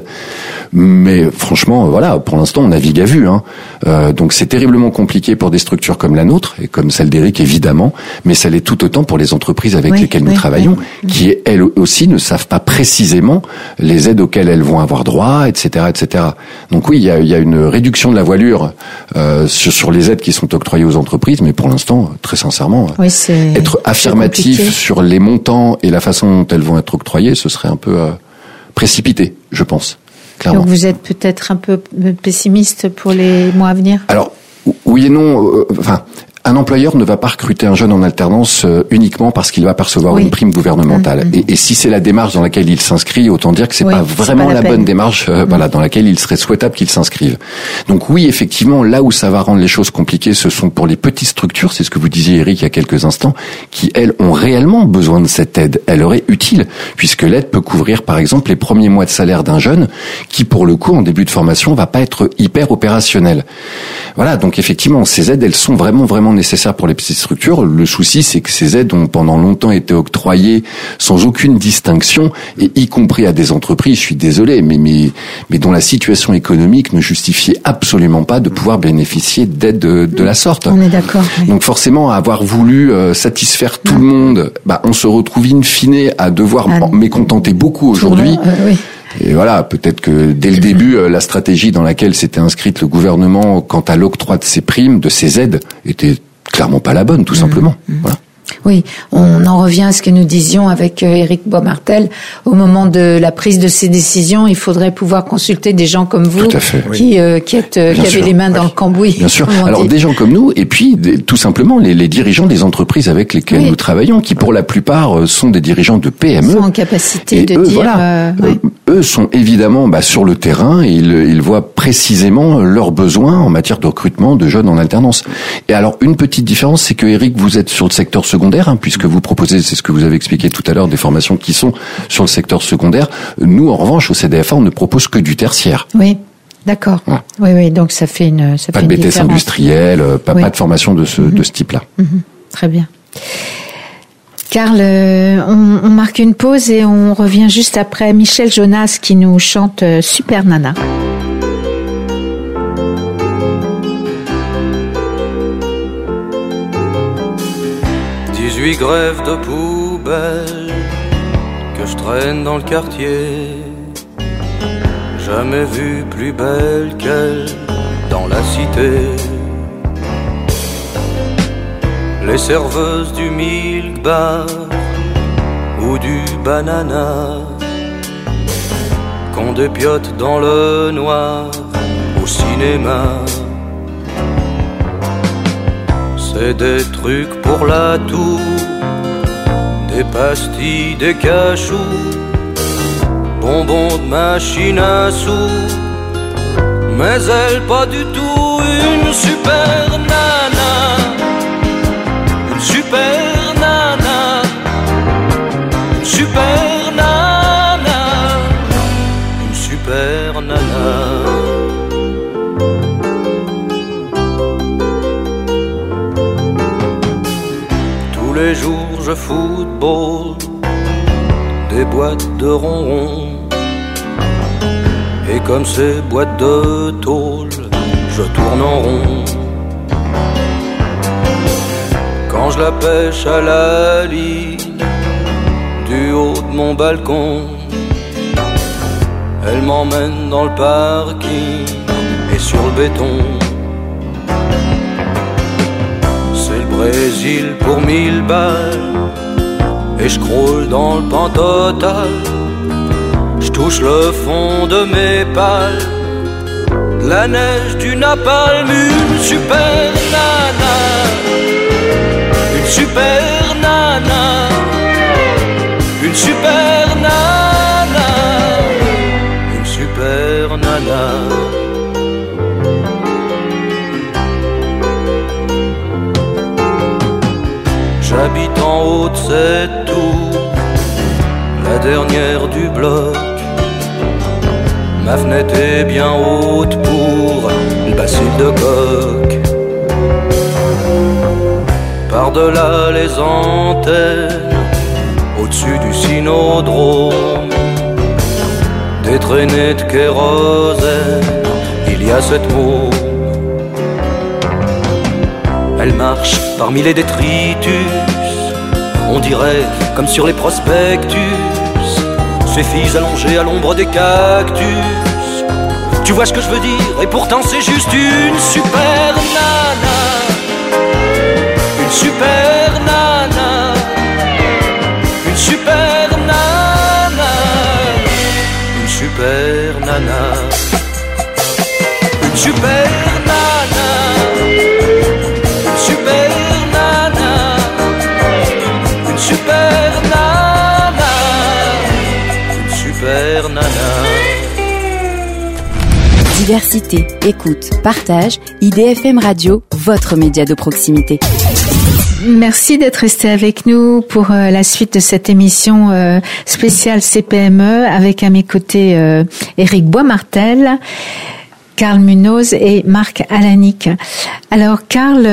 mais franchement, voilà, pour l'instant on navigue à vue. Donc c'est terriblement compliqué pour des structures comme la nôtre et comme celle d'Eric évidemment, mais ça l'est tout autant pour les entreprises avec lesquelles nous travaillons, qui elles aussi ne savent pas précisément les aides auxquelles elles vont avoir droit, etc., etc. Donc oui, il y a une réduction de la voilure sur les aides qui sont octroyées aux entreprises, mais pour l'instant, très sincèrement, être affirmatif sur les montants et la façon dont elles vont être octroyées, ce serait un peu précipité, je pense. Clairement. Donc vous êtes peut-être un peu pessimiste pour les mois à venir ? Alors, oui et non. Un employeur ne va pas recruter un jeune en alternance uniquement parce qu'il va percevoir une prime gouvernementale. Et si c'est la démarche dans laquelle il s'inscrit, autant dire que c'est pas vraiment la bonne démarche dans laquelle il serait souhaitable qu'il s'inscrive. Donc oui, effectivement, là où ça va rendre les choses compliquées, ce sont pour les petites structures, c'est ce que vous disiez Eric il y a quelques instants, qui elles ont réellement besoin de cette aide. Elle leur est utile, puisque l'aide peut couvrir par exemple les premiers mois de salaire d'un jeune qui pour le coup en début de formation va pas être hyper opérationnel. Voilà, donc effectivement, ces aides, elles sont vraiment nécessaires pour les petites structures. Le souci, c'est que ces aides ont pendant longtemps été octroyées sans aucune distinction, et y compris à des entreprises, je suis désolé, mais dont la situation économique ne justifiait absolument pas de pouvoir bénéficier d'aides de la sorte. On est d'accord. Oui. Donc forcément, à avoir voulu satisfaire tout le monde, on se retrouve in fine à devoir mécontenter beaucoup aujourd'hui. Et voilà, peut-être que dès le début, la stratégie dans laquelle s'était inscrite le gouvernement quant à l'octroi de ces primes, de ces aides, était clairement pas la bonne, tout simplement. Voilà. Oui, on en revient à ce que nous disions avec Éric Boismartel. Au moment de la prise de ces décisions, il faudrait pouvoir consulter des gens comme vous qui avaient les mains dans le cambouis. Bien sûr. Alors des gens comme nous, et puis tout simplement les dirigeants des entreprises avec lesquelles nous travaillons, qui pour la plupart sont des dirigeants de PME. Ils sont en capacité de dire... eux sont évidemment sur le terrain et ils voient précisément leurs besoins en matière de recrutement de jeunes en alternance. Et alors une petite différence, c'est que Eric, vous êtes sur le secteur secondaire, puisque vous proposez, c'est ce que vous avez expliqué tout à l'heure, des formations qui sont sur le secteur secondaire. Nous, en revanche, au CDFA, on ne propose que du tertiaire. Oui. D'accord. Voilà. Oui, donc ça fait une pas de BTS industriel, pas de formation de ce type-là. Très bien. Karl, on marque une pause et on revient juste après Michel Jonas qui nous chante Super Nana. 18 grèves de poubelle que je traîne dans le quartier. Jamais vu plus belle qu'elle dans la cité. Les serveuses du milk bar ou du banana qu'on dépiote dans le noir au cinéma. C'est des trucs pour la toux, des pastilles, des cachous, bonbons de machine à sous. Mais elle pas du tout une super nana, une super nana, une super nana, une super nana. Tous les jours je football des boîtes de ronron. Et comme ces boîtes de tôle, je tourne en rond. Quand je la pêche à la ligne, du haut de mon balcon, Elle m'emmène dans le parking et sur le béton. C'est le Brésil pour 1000 balles et je croule dans le pan total. Je touche le fond de mes pales, la neige du napalm, une super nana, une super nana, une super nana, une super nana. J'habite en haut de cette tour, la dernière du bloc. Ma fenêtre est bien haute pour le bacille de coq. Par-delà les antennes, au-dessus du cynodrome, des traînées de kérosène, il y a cette môme. Elle marche parmi les détritus, on dirait comme sur les prospectus, ces filles allongées à l'ombre des cactus. Tu vois ce que je veux dire, et pourtant c'est juste une super nana, une super nana, une super nana, une super nana, une super nana, une super nana, une super nana, une super nana. Diversité, écoute, partage, IDFM Radio, votre média de proximité. Merci d'être resté avec nous pour la suite de cette émission spéciale CPME avec à mes côtés Éric Boismartel, Karl Munoz et Marc Alanic. Alors Karl,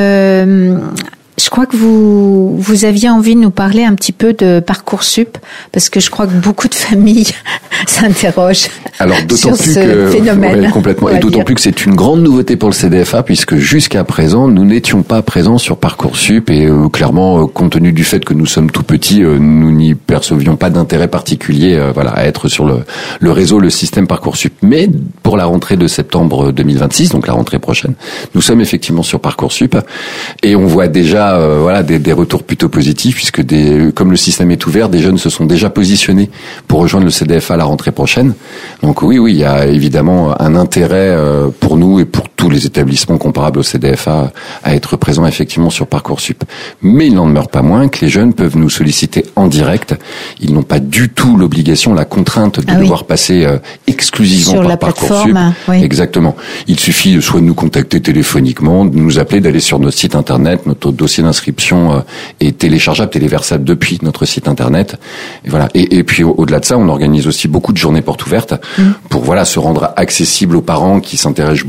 je crois que vous aviez envie de nous parler un petit peu de Parcoursup, parce que je crois que beaucoup de familles s'interrogent sur ce phénomène. Complètement. Et d'autant plus que c'est une grande nouveauté pour le CDFA, puisque jusqu'à présent, nous n'étions pas présents sur Parcoursup et clairement, compte tenu du fait que nous sommes tout petits, nous n'y percevions pas d'intérêt particulier à être sur le réseau, le système Parcoursup. Mais pour la rentrée de septembre 2026, donc la rentrée prochaine, nous sommes effectivement sur Parcoursup et on voit déjà des retours plutôt positifs, puisque comme le système est ouvert, des jeunes se sont déjà positionnés pour rejoindre le CDFA à la rentrée prochaine. Donc oui, il y a évidemment un intérêt pour nous et pour tous les établissements comparables au CDFA à être présents effectivement sur Parcoursup. Mais il n'en demeure pas moins que les jeunes peuvent nous solliciter en direct. Ils n'ont pas du tout l'obligation, la contrainte de devoir passer exclusivement sur par la Parcoursup. Oui. Exactement. Il suffit soit de nous contacter téléphoniquement, de nous appeler, d'aller sur notre site internet. Notre dossier d'inscription est téléchargeable, téléversable depuis notre site internet. Et voilà. Et puis au-delà de ça, on organise aussi beaucoup de journées portes ouvertes pour se rendre accessible aux parents qui s'interrogent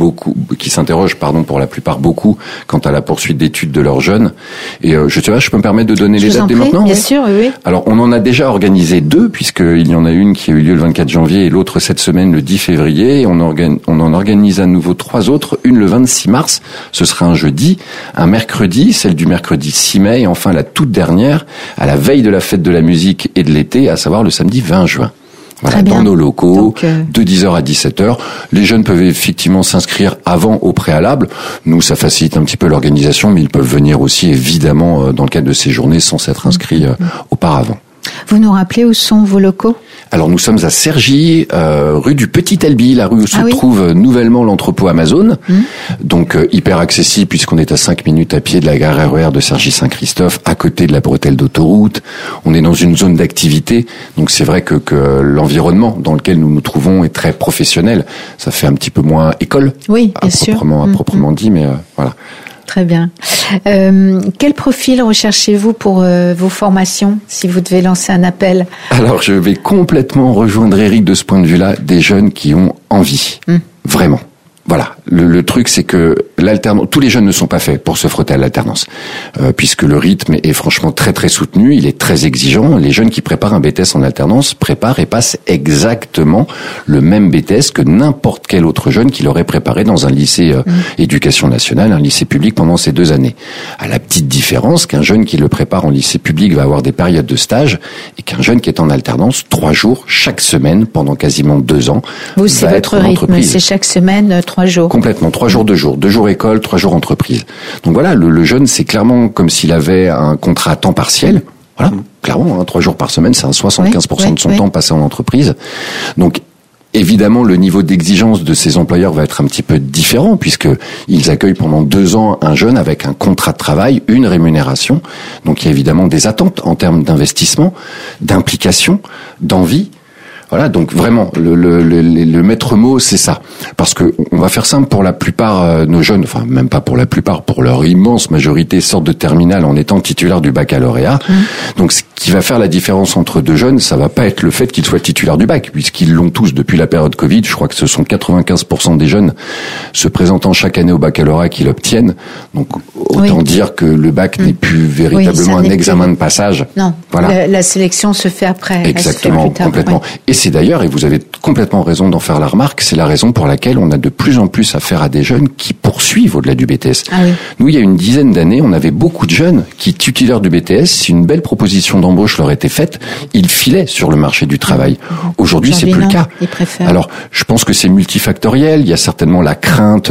pour la plupart beaucoup quant à la poursuite d'études de leurs jeunes. Et je peux me permettre de donner les dates dès maintenant. Bien sûr, oui. Alors on en a déjà organisé 2, puisqu'il y en a une qui a eu lieu le 24 janvier et l'autre cette semaine le 10 février. Et on en organise à nouveau 3 autres. Une le 26 mars, ce sera un jeudi, un mercredi, celle du mercredi 6 mai, et enfin la toute dernière, à la veille de la fête de la musique et de l'été, à savoir le samedi 20 juin. Voilà, dans nos locaux, de 10h à 17h. Les jeunes peuvent effectivement s'inscrire avant au préalable. Nous, ça facilite un petit peu l'organisation, mais ils peuvent venir aussi, évidemment, dans le cadre de ces journées, sans s'être inscrits auparavant. Vous nous rappelez où sont vos locaux ? Alors nous sommes à Cergy, rue du Petit Albi, la rue où se trouve nouvellement l'entrepôt Amazon. Donc hyper accessible puisqu'on est à 5 minutes à pied de la gare RER de Cergy-Saint-Christophe, à côté de la bretelle d'autoroute. On est dans une zone d'activité, donc c'est vrai que l'environnement dans lequel nous nous trouvons est très professionnel. Ça fait un petit peu moins école, oui, bien sûr. Proprement dit, mais voilà. Très bien. Quel profil recherchez-vous pour vos formations, si vous devez lancer un appel ? Alors, je vais complètement rejoindre Éric de ce point de vue-là, des jeunes qui ont envie, vraiment. voilà, le truc c'est que l'alternance, tous les jeunes ne sont pas faits pour se frotter à l'alternance, puisque le rythme est franchement très très soutenu, il est très exigeant. Les jeunes qui préparent un BTS en alternance préparent et passent exactement le même BTS que n'importe quel autre jeune qui l'aurait préparé dans un lycée éducation nationale, un lycée public pendant ces 2 années. À la petite différence qu'un jeune qui le prépare en lycée public va avoir des périodes de stage et qu'un jeune qui est en alternance 3 jours chaque semaine pendant quasiment 2 ans. Vous, c'est votre rythme, c'est chaque semaine 3 jours. Complètement, 3 jours, 2 jours. 2 jours école, 3 jours entreprise. Donc voilà, le jeune, c'est clairement comme s'il avait un contrat à temps partiel. Voilà, clairement, 3 jours par semaine, c'est un 75% de son temps passé en entreprise. Donc, évidemment, le niveau d'exigence de ces employeurs va être un petit peu différent puisque ils accueillent pendant 2 ans un jeune avec un contrat de travail, une rémunération. Donc, il y a évidemment des attentes en termes d'investissement, d'implication, d'envie. Voilà, donc vraiment, le maître mot, c'est ça. Parce que on va faire simple, pour la plupart, nos jeunes, enfin même pas pour la plupart, pour leur immense majorité, sortent de terminale en étant titulaires du baccalauréat. Donc ce qui va faire la différence entre 2 jeunes, ça va pas être le fait qu'ils soient titulaires du bac, puisqu'ils l'ont tous depuis la période Covid. Je crois que ce sont 95% des jeunes se présentant chaque année au baccalauréat qui l'obtiennent. Donc autant dire que le bac n'est plus véritablement un examen de passage. Non, voilà. La sélection se fait après. Exactement, elle se fait plus tard, complètement. Et c'est d'ailleurs, et vous avez complètement raison d'en faire la remarque, c'est la raison pour laquelle on a de plus en plus affaire à des jeunes qui poursuivent au-delà du BTS. Ah oui. Nous, il y a une dizaine d'années, on avait beaucoup de jeunes qui, titulaires du BTS, si une belle proposition d'embauche leur était faite, ils filaient sur le marché du travail. Aujourd'hui, c'est plus le cas. Alors, je pense que c'est multifactoriel. Il y a certainement la crainte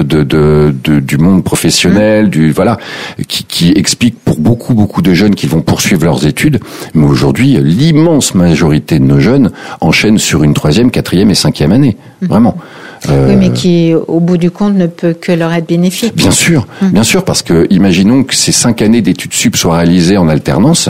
du monde professionnel, qui explique pour beaucoup de jeunes qu'ils vont poursuivre leurs études. Mais aujourd'hui, l'immense majorité de nos jeunes enchaînent sur une 3e, 4e et 5e année. Vraiment. Oui, mais qui, au bout du compte, ne peut que leur être bénéfique. Bien sûr, parce que imaginons que ces 5 années d'études sup soient réalisées en alternance.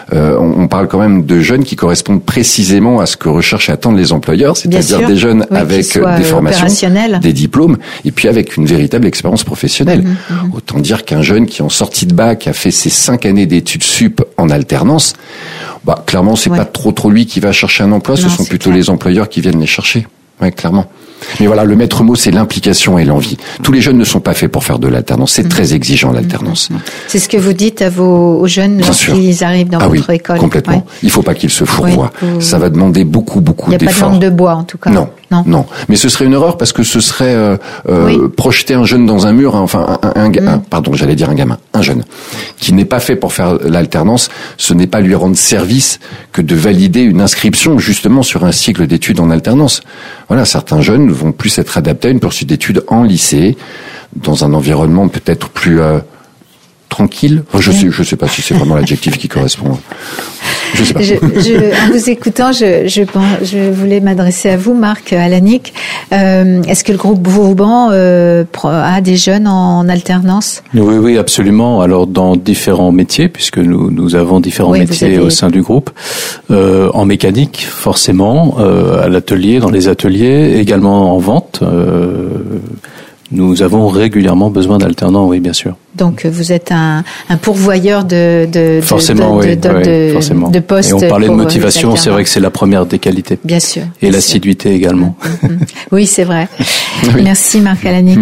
On parle quand même de jeunes qui correspondent précisément à ce que recherchent et attendent les employeurs, c'est-à-dire des jeunes avec des formations, des diplômes, et puis avec une véritable expérience professionnelle. Autant dire qu'un jeune qui, en sortie de bac, a fait ses 5 années d'études sup en alternance, clairement, c'est pas trop lui qui va chercher un emploi, ce sont plutôt les employeurs qui viennent les chercher. Ouais, clairement. Mais voilà, le maître mot, c'est l'implication et l'envie. Tous les jeunes ne sont pas faits pour faire de l'alternance. C'est très exigeant, l'alternance. C'est ce que vous dites aux jeunes lorsqu'ils arrivent dans votre école. Complètement. Ouais. Il faut pas qu'ils se fourvoient. Ça va demander beaucoup d'efforts. Il n'y a pas de langue de bois, en tout cas. Non. Mais ce serait une erreur parce que ce serait projeter un jeune dans un mur, un jeune qui n'est pas fait pour faire l'alternance. Ce n'est pas lui rendre service que de valider une inscription justement sur un cycle d'études en alternance. Voilà, certains jeunes vont plus être adaptés à une poursuite d'études en lycée, dans un environnement peut-être plus tranquille. Je sais pas si c'est vraiment l'adjectif qui correspond. Je sais pas. En vous écoutant, je voulais m'adresser à vous, Marc Alanik. Est-ce que le groupe Vauban a des jeunes en alternance ? Oui, absolument. Alors, dans différents métiers, puisque nous avons différents métiers au sein du groupe. En mécanique, forcément, à l'atelier, dans les ateliers, également en vente. Nous avons régulièrement besoin d'alternants, oui, bien sûr. Donc, vous êtes un pourvoyeur de postes. Et on parlait de motivation, c'est vrai que c'est la première des qualités. Bien sûr. Et l'assiduité également. Oui, c'est vrai. Merci, Marc Alanik.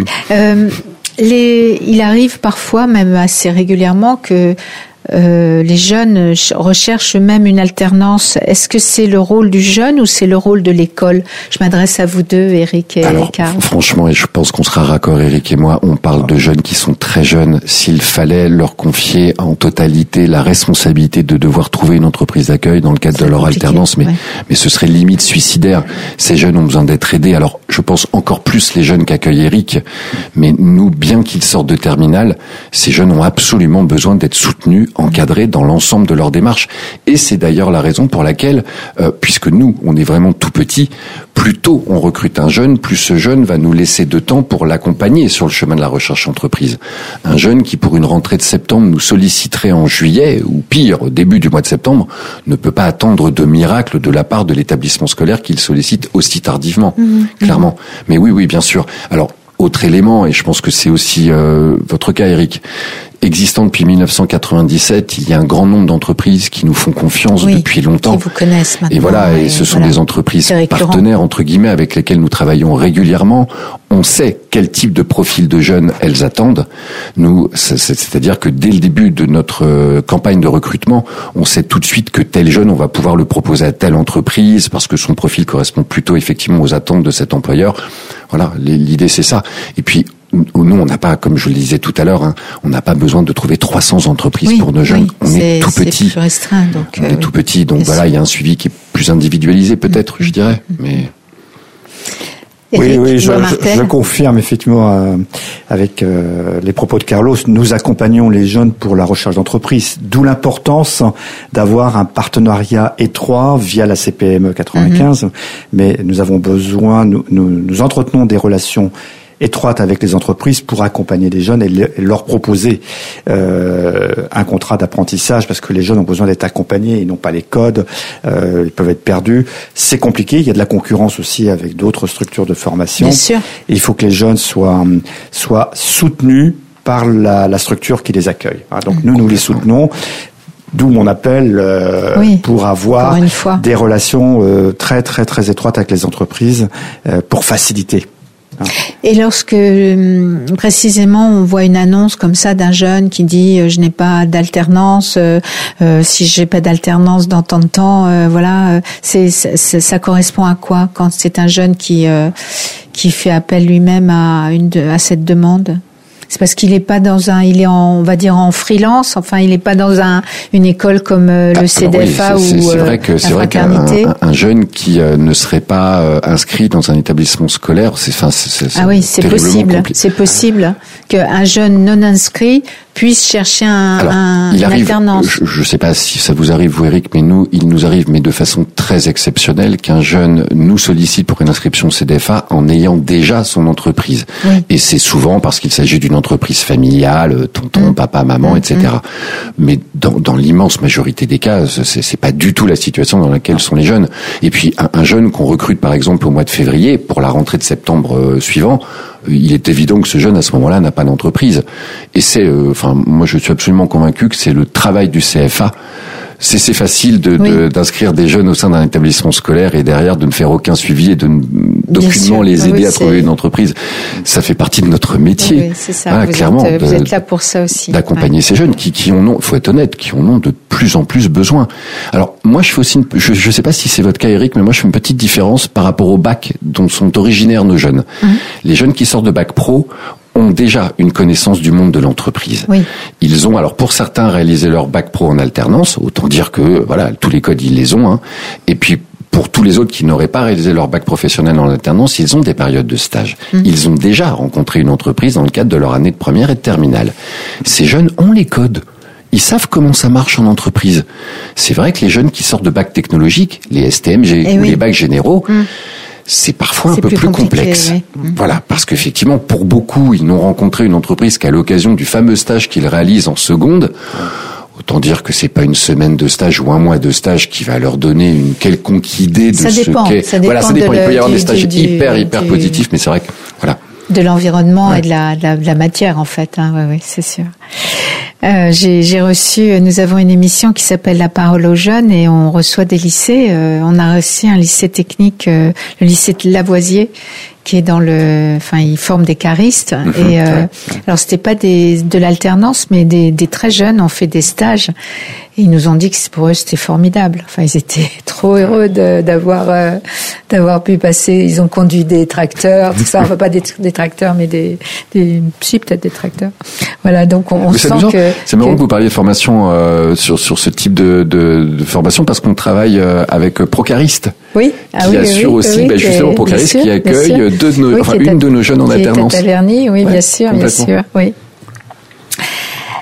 Il arrive parfois, même assez régulièrement, que les jeunes recherchent même une alternance. Est-ce que c'est le rôle du jeune ou c'est le rôle de l'école ? Je m'adresse à vous deux, Eric et Karl. Franchement, et je pense qu'on sera raccord, Eric et moi, on parle de jeunes qui sont très jeunes. S'il fallait leur confier en totalité la responsabilité de devoir trouver une entreprise d'accueil dans le cadre de leur alternance, mais ce serait limite suicidaire. Ces jeunes ont besoin d'être aidés. Alors, je pense encore plus les jeunes qu'accueille Eric, mais nous, bien qu'ils sortent de terminale, ces jeunes ont absolument besoin d'être soutenus, encadrés dans l'ensemble de leur démarche. Et c'est d'ailleurs la raison pour laquelle, puisque nous, on est vraiment tout petits, plus tôt on recrute un jeune, plus ce jeune va nous laisser de temps pour l'accompagner sur le chemin de la recherche entreprise. Un jeune qui, pour une rentrée de septembre, nous solliciterait en juillet, ou pire, au début du mois de septembre, ne peut pas attendre de miracle de la part de l'établissement scolaire qu'il sollicite aussi tardivement, clairement. Mais oui, bien sûr. Alors, autre élément, et je pense que c'est aussi votre cas, Eric, existant depuis 1997, il y a un grand nombre d'entreprises qui nous font confiance depuis longtemps. Qui vous connaissent maintenant. Et voilà, et ce sont des entreprises partenaires, entre guillemets, avec lesquelles nous travaillons régulièrement. On sait quel type de profil de jeunes elles attendent. Nous, c'est-à-dire que dès le début de notre campagne de recrutement, on sait tout de suite que tel jeune, on va pouvoir le proposer à telle entreprise parce que son profil correspond plutôt effectivement aux attentes de cet employeur. Voilà, l'idée c'est ça. Et puis, nous, on n'a pas, comme je le disais tout à l'heure, on n'a pas besoin de trouver 300 entreprises pour nos jeunes. On est tout petit. C'est plus restreint, donc. On est tout petit, donc voilà, il y a un suivi qui est plus individualisé, peut-être, je dirais, mais. Oui, je confirme effectivement avec les propos de Carlos. Nous accompagnons les jeunes pour la recherche d'entreprise, d'où l'importance d'avoir un partenariat étroit via la CPME 95. Mais nous avons besoin, nous entretenons des relations étroite avec les entreprises pour accompagner les jeunes et leur proposer un contrat d'apprentissage parce que les jeunes ont besoin d'être accompagnés, ils n'ont pas les codes, ils peuvent être perdus. C'est compliqué, il y a de la concurrence aussi avec d'autres structures de formation. Bien sûr. Et il faut que les jeunes soient soutenus par la structure qui les accueille. Donc nous les soutenons. D'où mon appel pour avoir des relations très très très étroites avec les entreprises pour faciliter. Et lorsque précisément on voit une annonce comme ça d'un jeune qui dit je n'ai pas d'alternance, si j'ai pas d'alternance dans tant de temps, ça correspond à quoi quand c'est un jeune qui fait appel lui-même à cette demande? C'est parce qu'il est pas il est on va dire en freelance, enfin il est pas dans une école comme le CDFA c'est vrai que c'est vrai qu'un jeune qui ne serait pas inscrit dans un établissement scolaire, c'est possible. C'est possible qu'un jeune non inscrit puisse chercher une alternance. Je sais pas si ça vous arrive vous Eric, mais il nous arrive, mais de façon très exceptionnelle, qu'un jeune nous sollicite pour une inscription CDFA en ayant déjà son entreprise. Et c'est souvent parce qu'il s'agit d'une entreprise familiale, tonton, papa, maman, etc. Mais dans l'immense majorité des cas, c'est pas du tout la situation dans laquelle sont les jeunes. Et puis un jeune qu'on recrute par exemple au mois de février pour la rentrée de septembre suivant, il est évident que ce jeune à ce moment-là n'a pas d'entreprise. Et moi je suis absolument convaincu que c'est le travail du CFA. C'est facile d'inscrire des jeunes au sein d'un établissement scolaire et derrière de ne faire aucun suivi et d'aucunement les aider à trouver une entreprise. Ça fait partie de notre métier. Oui, c'est ça. Clairement, vous êtes là pour ça aussi. D'accompagner ces jeunes qui en ont, faut être honnête, qui en ont de plus en plus besoin. Alors, moi, je fais aussi je sais pas si c'est votre cas, Eric, mais moi, je fais une petite différence par rapport au bac dont sont originaires nos jeunes. Les jeunes qui sortent de bac pro ont déjà une connaissance du monde de l'entreprise. Ils ont, alors pour certains, réalisé leur bac pro en alternance, autant dire que voilà, tous les codes ils les ont. Et puis pour tous les autres qui n'auraient pas réalisé leur bac professionnel en alternance, ils ont des périodes de stage. Ils ont déjà rencontré une entreprise dans le cadre de leur année de première et de terminale. Ces jeunes ont les codes. Ils savent comment ça marche en entreprise. C'est vrai que les jeunes qui sortent de bac technologique, les STMG ou les bacs généraux, c'est parfois un peu plus complexe. Voilà, parce qu'effectivement, pour beaucoup, ils n'ont rencontré une entreprise qu'à l'occasion du fameux stage qu'ils réalisent en seconde. Autant dire que c'est pas une semaine de stage ou un mois de stage qui va leur donner une quelconque idée de ce qu'est. Voilà, ça dépend. Il peut y avoir des stages hyper positifs, mais c'est vrai que voilà. De l'environnement et de la matière en fait. Oui, c'est sûr. Nous avons une émission qui s'appelle La Parole aux jeunes et on reçoit des lycées. On a reçu un lycée technique, le lycée de Lavoisier, qui est il forme des caristes. Et alors c'était pas de l'alternance, mais des très jeunes ont fait des stages. Et ils nous ont dit que pour eux c'était formidable. Enfin, ils étaient trop heureux d'avoir pu passer. Ils ont conduit des tracteurs, tout ça. Enfin, pas des tracteurs, mais peut-être des tracteurs. Voilà, donc on sent que. C'est marrant que vous parliez de formation sur ce type de formation parce qu'on travaille avec Procariste. Oui. Qui assure aussi, justement, Procariste qui accueille une de nos jeunes en alternance. Taverny, oui, bien sûr, oui.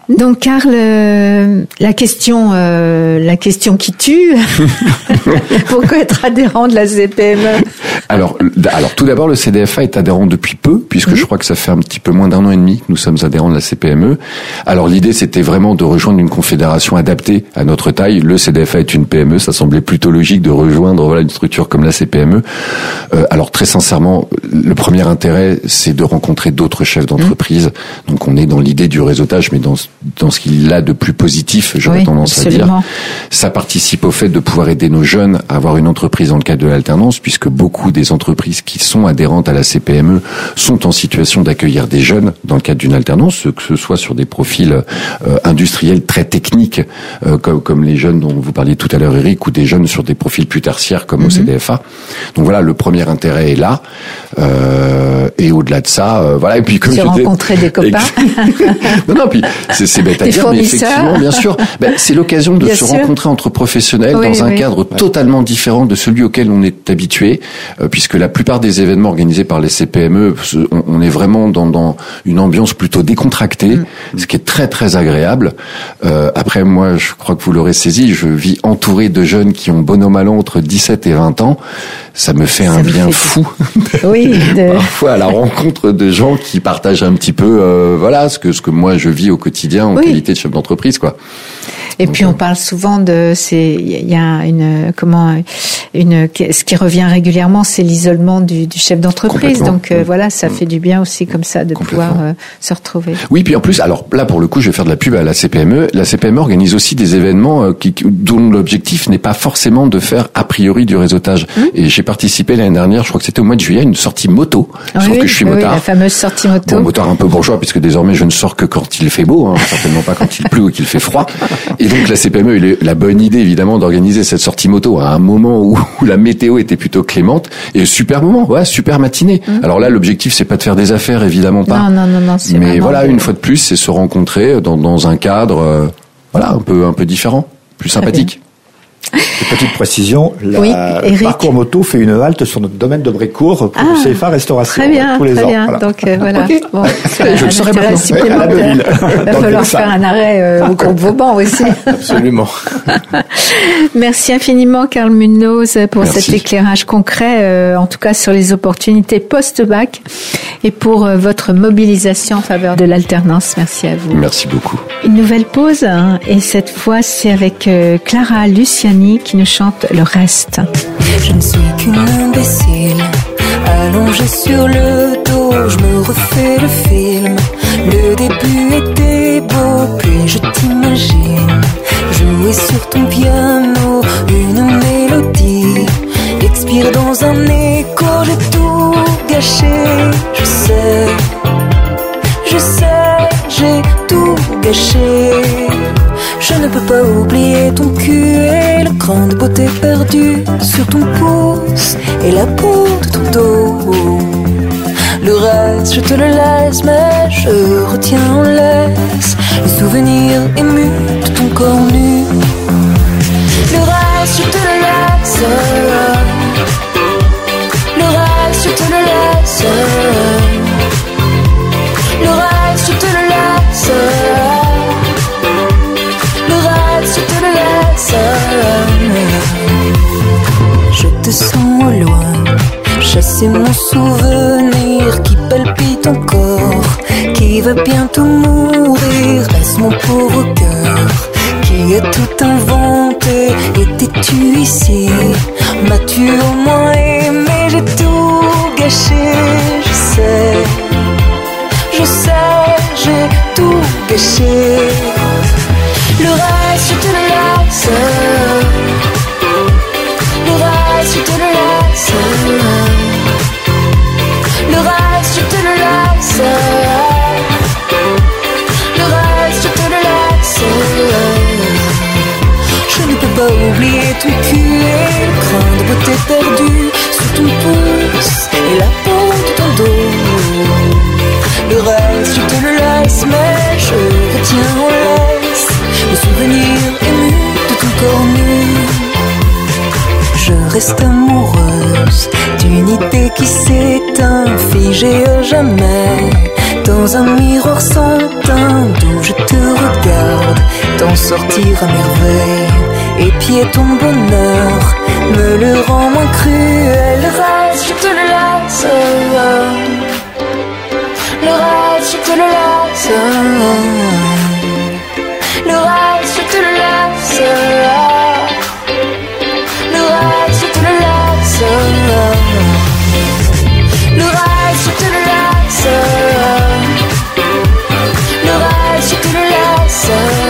Donc Karl, la question qui tue, pourquoi être adhérent de la CPME? Alors tout d'abord, le CDFA est adhérent depuis peu, puisque je crois que ça fait un petit peu moins d'1 an et demi que nous sommes adhérents de la CPME. Alors l'idée, c'était vraiment de rejoindre une confédération adaptée à notre taille. Le CDFA est une PME, ça semblait plutôt logique de rejoindre une structure comme la CPME. Alors très sincèrement, le premier intérêt, c'est de rencontrer d'autres chefs d'entreprise. Donc on est dans l'idée du réseautage, mais dans ce qu'il a de plus positif, j'aurais tendance à dire. Ça participe au fait de pouvoir aider nos jeunes à avoir une entreprise dans le cadre de l'alternance, puisque beaucoup des entreprises qui sont adhérentes à la CPME sont en situation d'accueillir des jeunes dans le cadre d'une alternance, que ce soit sur des profils industriels très techniques, comme les jeunes dont vous parliez tout à l'heure, Eric, ou des jeunes sur des profils plus tertiaires comme au CDFA. Donc voilà, le premier intérêt est là. Et au-delà de ça, voilà. Et puis comme rencontrer des copains. non, puis c'est bête à dire, mais effectivement, bien sûr, c'est l'occasion de se rencontrer entre professionnels dans un cadre totalement différent de celui auquel on est habitué, puisque la plupart des événements organisés par les CPME, on est vraiment dans une ambiance plutôt décontractée, ce qui est très très agréable. Après, moi, je crois que vous l'aurez saisi, je vis entouré de jeunes qui ont bon an mal an entre 17 et 20 ans. Ça me fait un bien fou. Parfois à la rencontre de gens qui partagent un petit peu, ce que moi je vis au quotidien en qualité de chef d'entreprise, quoi. Et puis on parle souvent ce qui revient régulièrement, c'est l'isolement du chef d'entreprise. Donc ça fait du bien aussi comme ça de pouvoir se retrouver. Oui, puis en plus, alors là pour le coup, je vais faire de la pub à la CPME. La CPME organise aussi des événements dont l'objectif n'est pas forcément de faire a priori du réseautage. Et j'ai participé l'année dernière, je crois que c'était au mois de juillet, à une sortie moto. Sauf que je suis motard. La fameuse sortie moto. Bon, motard un peu bourgeois, puisque désormais je ne sors que quand il fait beau, certainement pas quand il pleut ou qu'il fait froid. Et donc la CPME a eu la bonne idée évidemment d'organiser cette sortie moto à un moment où la météo était plutôt clémente, et super moment, super matinée. Alors là, l'objectif c'est pas de faire des affaires, évidemment pas. Non. Mais voilà, une fois de plus, c'est se rencontrer dans un cadre, un peu différent, plus sympathique. Petite précision, parcours moto fait une halte sur notre domaine de Brécourt pour le CFA Restauration tous les ans. Très bien, donc voilà. Okay. Bon, je le saurais maintenant. Il va falloir faire un arrêt au groupe Vauban aussi. Absolument. Merci infiniment Karl Munoz pour cet éclairage concret, en tout cas sur les opportunités post-bac et pour votre mobilisation en faveur de l'alternance. Merci à vous. Merci beaucoup. Une nouvelle pause, et cette fois c'est avec Clara Luciani qui nous chante Le Reste. Je ne suis qu'une imbécile, allongée sur le dos, je me refais le film. Le début était beau, puis je t'imagine jouer sur ton piano une mélodie, expire dans un écho, j'ai tout gâché. Je sais, j'ai tout gâché. Je ne peux pas oublier ton cul et le cran de beauté perdu sur ton pouce et la peau de ton dos. Le reste, je te le laisse, mais je retiens en laisse le souvenir ému de ton corps nu. Le reste, je te le laisse. Le reste, je te le laisse. Le reste, je te le laisse. Je te sens au loin, chasser mon souvenir qui palpite encore, qui va bientôt mourir. Reste mon pauvre cœur qui a tout inventé. Étais-tu ici? M'as-tu au moins aimé? J'ai tout gâché. Je sais, j'ai tout gâché. Le reste, je te le laisse. Le reste, je te le laisse. Le reste, je te le laisse. Le reste, je te le laisse. Je ne peux pas oublier ton cul et le crin de beauté perdu sur ton pouce et la peau de ton dos. Le reste, je te le laisse, mais je retiens en laisse le souvenir ému de ton corps nu. Je reste amoureuse d'une idée qui s'éteint, figée à jamais, dans un miroir sans teint d'où je te regarde, t'en sortir à merveille, épier ton bonheur, me le rend moins cruel. Le reste, je te le laisse. Le reste, je te le laisse. Le reste, je te le laisse. Le reste, je te le laisse. Le reste, je te le laisse. Le reste, je te le laisse.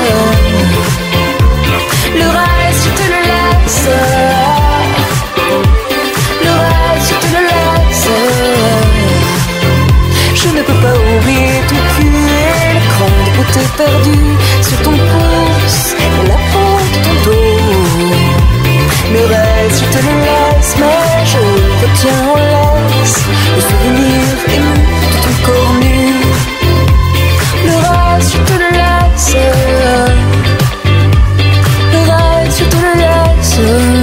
Le reste, je te le laisse. Le reste, je te le laisse. Je ne peux pas oublier ton cul et l'écran de beauté perdu sur ton pouce et la peau de ton dos. Le reste, je te le laisse, mais je retiens en laisse le souvenir ému de ton corps nu. Le reste, je te le laisse. Le reste, je te le laisse.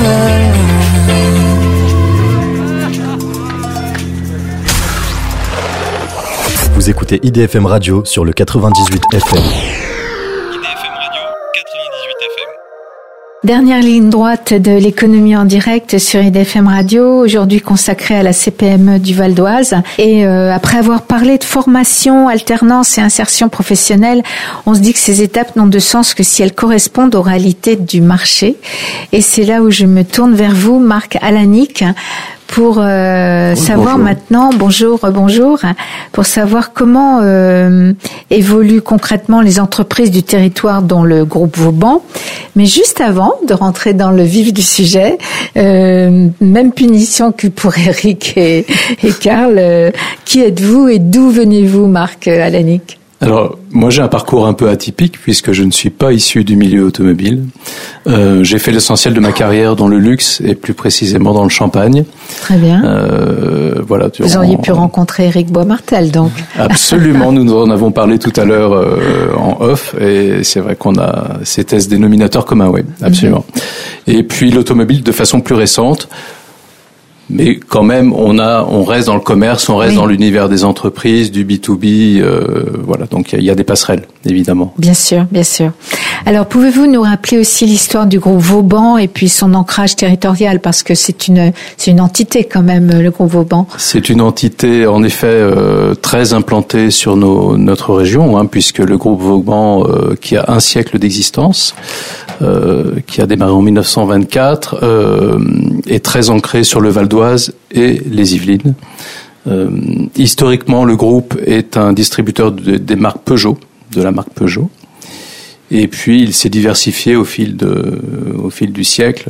Vous écoutez IDFM Radio sur le 98 FM. IDFM Radio, 98 FM. Dernière ligne droite de l'économie en direct sur IDFM Radio, aujourd'hui consacrée à la CPME du Val d'Oise. Et après avoir parlé de formation, alternance et insertion professionnelle, on se dit que ces étapes n'ont de sens que si elles correspondent aux réalités du marché. Et c'est là où je me tourne vers vous, Marc Alanick, pour savoir maintenant, bonjour, pour savoir comment évoluent concrètement les entreprises du territoire dont le groupe Vauban. Mais juste avant de rentrer dans le vif du sujet, même punition que pour Eric et Karl, qui êtes-vous et d'où venez-vous, Marc Alanick ? Alors, moi j'ai un parcours un peu atypique puisque je ne suis pas issu du milieu automobile. J'ai fait l'essentiel de ma carrière dans le luxe et plus précisément dans le champagne. Très bien. Voilà. Vous auriez pu rencontrer Éric Boismartel, donc. Absolument, nous en avons parlé tout à l'heure en off et c'est vrai qu'on a c'était ce dénominateur commun, oui, absolument. Et puis l'automobile de façon plus récente. Mais quand même, on reste dans le commerce, on reste dans l'univers des entreprises, du B2B, voilà. Donc il y a des passerelles, évidemment. Bien sûr, bien sûr. Alors pouvez-vous nous rappeler aussi l'histoire du groupe Vauban et puis son ancrage territorial, parce que c'est une entité quand même, le groupe Vauban. C'est une entité en effet très implantée sur notre région, hein, puisque le groupe Vauban, qui a un siècle d'existence, qui a démarré en 1924, est très ancré sur le Val d'Oise et les Yvelines. Historiquement, le groupe est un distributeur des marques Peugeot, de la marque Peugeot. Et puis, il s'est diversifié au fil du siècle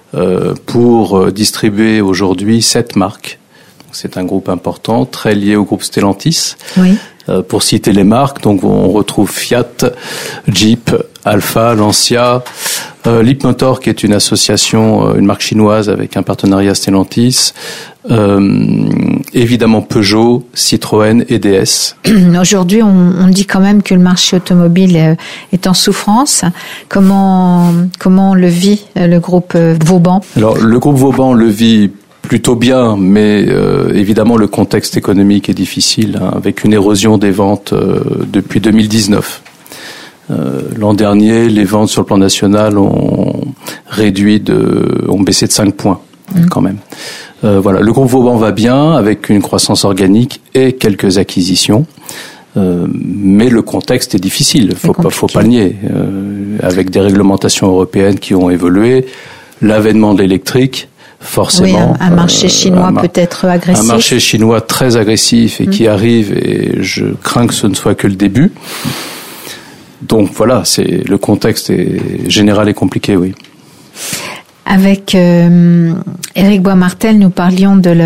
pour distribuer aujourd'hui 7 marques. C'est un groupe important, très lié au groupe Stellantis. Oui. Pour citer les marques, donc on retrouve Fiat, Jeep, Alfa, Lancia, Leapmotor, qui est une association, une marque chinoise avec un partenariat Stellantis, évidemment Peugeot, Citroën et DS. Aujourd'hui, on dit quand même que le marché automobile est en souffrance. Comment le vit le groupe Vauban ? Alors, le groupe Vauban le vit plutôt bien, mais évidemment le contexte économique est difficile, hein, avec une érosion des ventes depuis 2019. L'an dernier, les ventes sur le plan national ont baissé de 5 points quand même. Voilà, le groupe Vauban va bien avec une croissance organique et quelques acquisitions. Mais le contexte est difficile, faut pas le nier, avec des réglementations européennes qui ont évolué, l'avènement de l'électrique. Forcément, oui, un marché chinois peut-être agressif. Un marché chinois très agressif et qui arrive, et je crains que ce ne soit que le début. Donc voilà, le contexte général est compliqué, oui. Avec Éric Boismartel, nous parlions de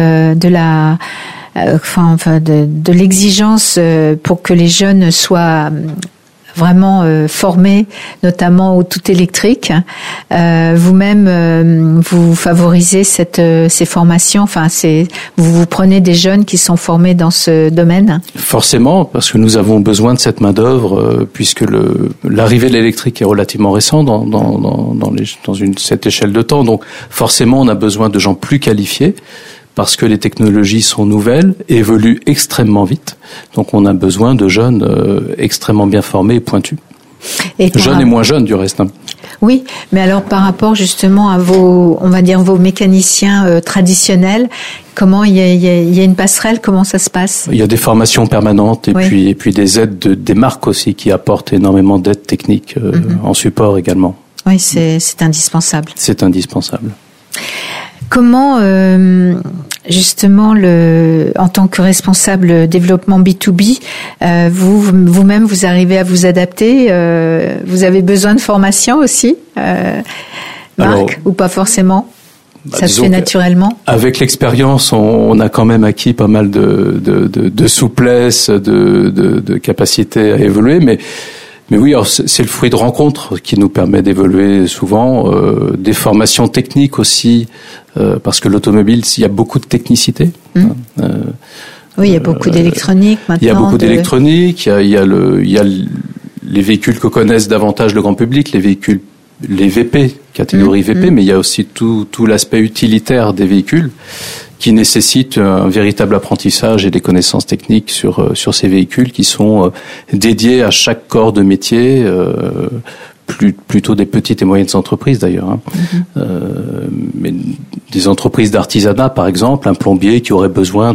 l'exigence pour que les jeunes soient vraiment formés, notamment au tout électrique. Vous-même, vous favorisez ces formations. Vous prenez des jeunes qui sont formés dans ce domaine. Forcément, parce que nous avons besoin de cette main d'œuvre, puisque l'arrivée de l'électrique est relativement récente dans cette échelle de temps. Donc, forcément, on a besoin de gens plus qualifiés, parce que les technologies sont nouvelles, évoluent extrêmement vite. Donc on a besoin de jeunes extrêmement bien formés et pointus. Jeunes et moins jeunes du reste. Oui, mais alors par rapport justement à vos mécaniciens traditionnels, comment il y a une passerelle, comment ça se passe? Il y a des formations permanentes et puis des aides des marques aussi qui apportent énormément d'aides techniques en support également. Oui, c'est indispensable. C'est indispensable. Comment justement en tant que responsable développement B2B, vous-même vous arrivez à vous adapter, vous avez besoin de formation aussi, Marc, ou pas forcément? Ça se fait naturellement. Avec l'expérience, on a quand même acquis pas mal de souplesse, de capacité à évoluer, mais oui, alors c'est le fruit de rencontres qui nous permet d'évoluer souvent, des formations techniques aussi, parce que l'automobile, il y a beaucoup de technicité. Oui, il y a beaucoup d'électronique maintenant. Il y a beaucoup d'électronique, il y a les véhicules que connaissent davantage le grand public, les VP, catégorie VP, mais il y a aussi tout l'aspect utilitaire des véhicules qui nécessite un véritable apprentissage et des connaissances techniques sur ces véhicules qui sont dédiés à chaque corps de métier, plutôt des petites et moyennes entreprises d'ailleurs, mais des entreprises d'artisanat par exemple, un plombier qui aurait besoin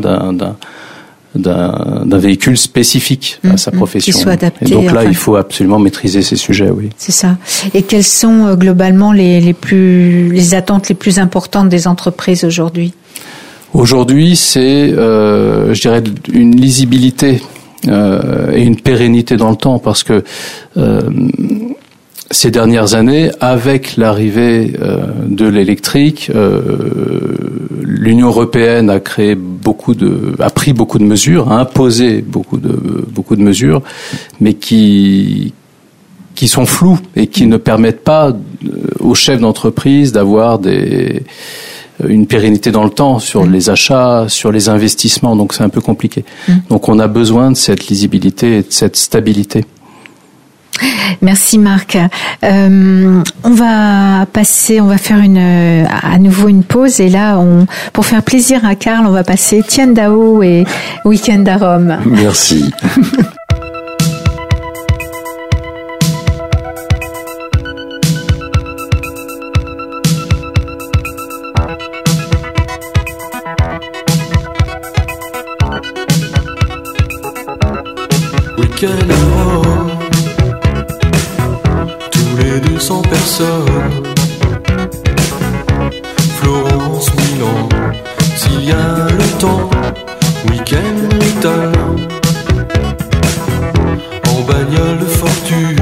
d'un véhicule spécifique à sa profession. Qui soit adapté. Et donc là, il faut absolument maîtriser ces sujets, oui. C'est ça. Et quelles sont globalement les attentes les plus importantes des entreprises aujourd'hui? Aujourd'hui, c'est, je dirais, une lisibilité et une pérennité dans le temps, parce que ces dernières années, avec l'arrivée de l'électrique, l'Union européenne a pris beaucoup de mesures, a imposé beaucoup de mesures, mais qui sont floues et qui ne permettent pas aux chefs d'entreprise d'avoir une pérennité dans le temps sur les achats, sur les investissements, donc c'est un peu compliqué. Donc on a besoin de cette lisibilité et de cette stabilité. Merci Marc. On va faire à nouveau une pause, et là, pour faire plaisir à Karl, on va passer Tian Dao et Weekend à Rome. Merci. Week-end à Rome, tous les 200 personnes. Florence, Milan, s'il y a le temps. Week-end Rital, en bagnole de fortune.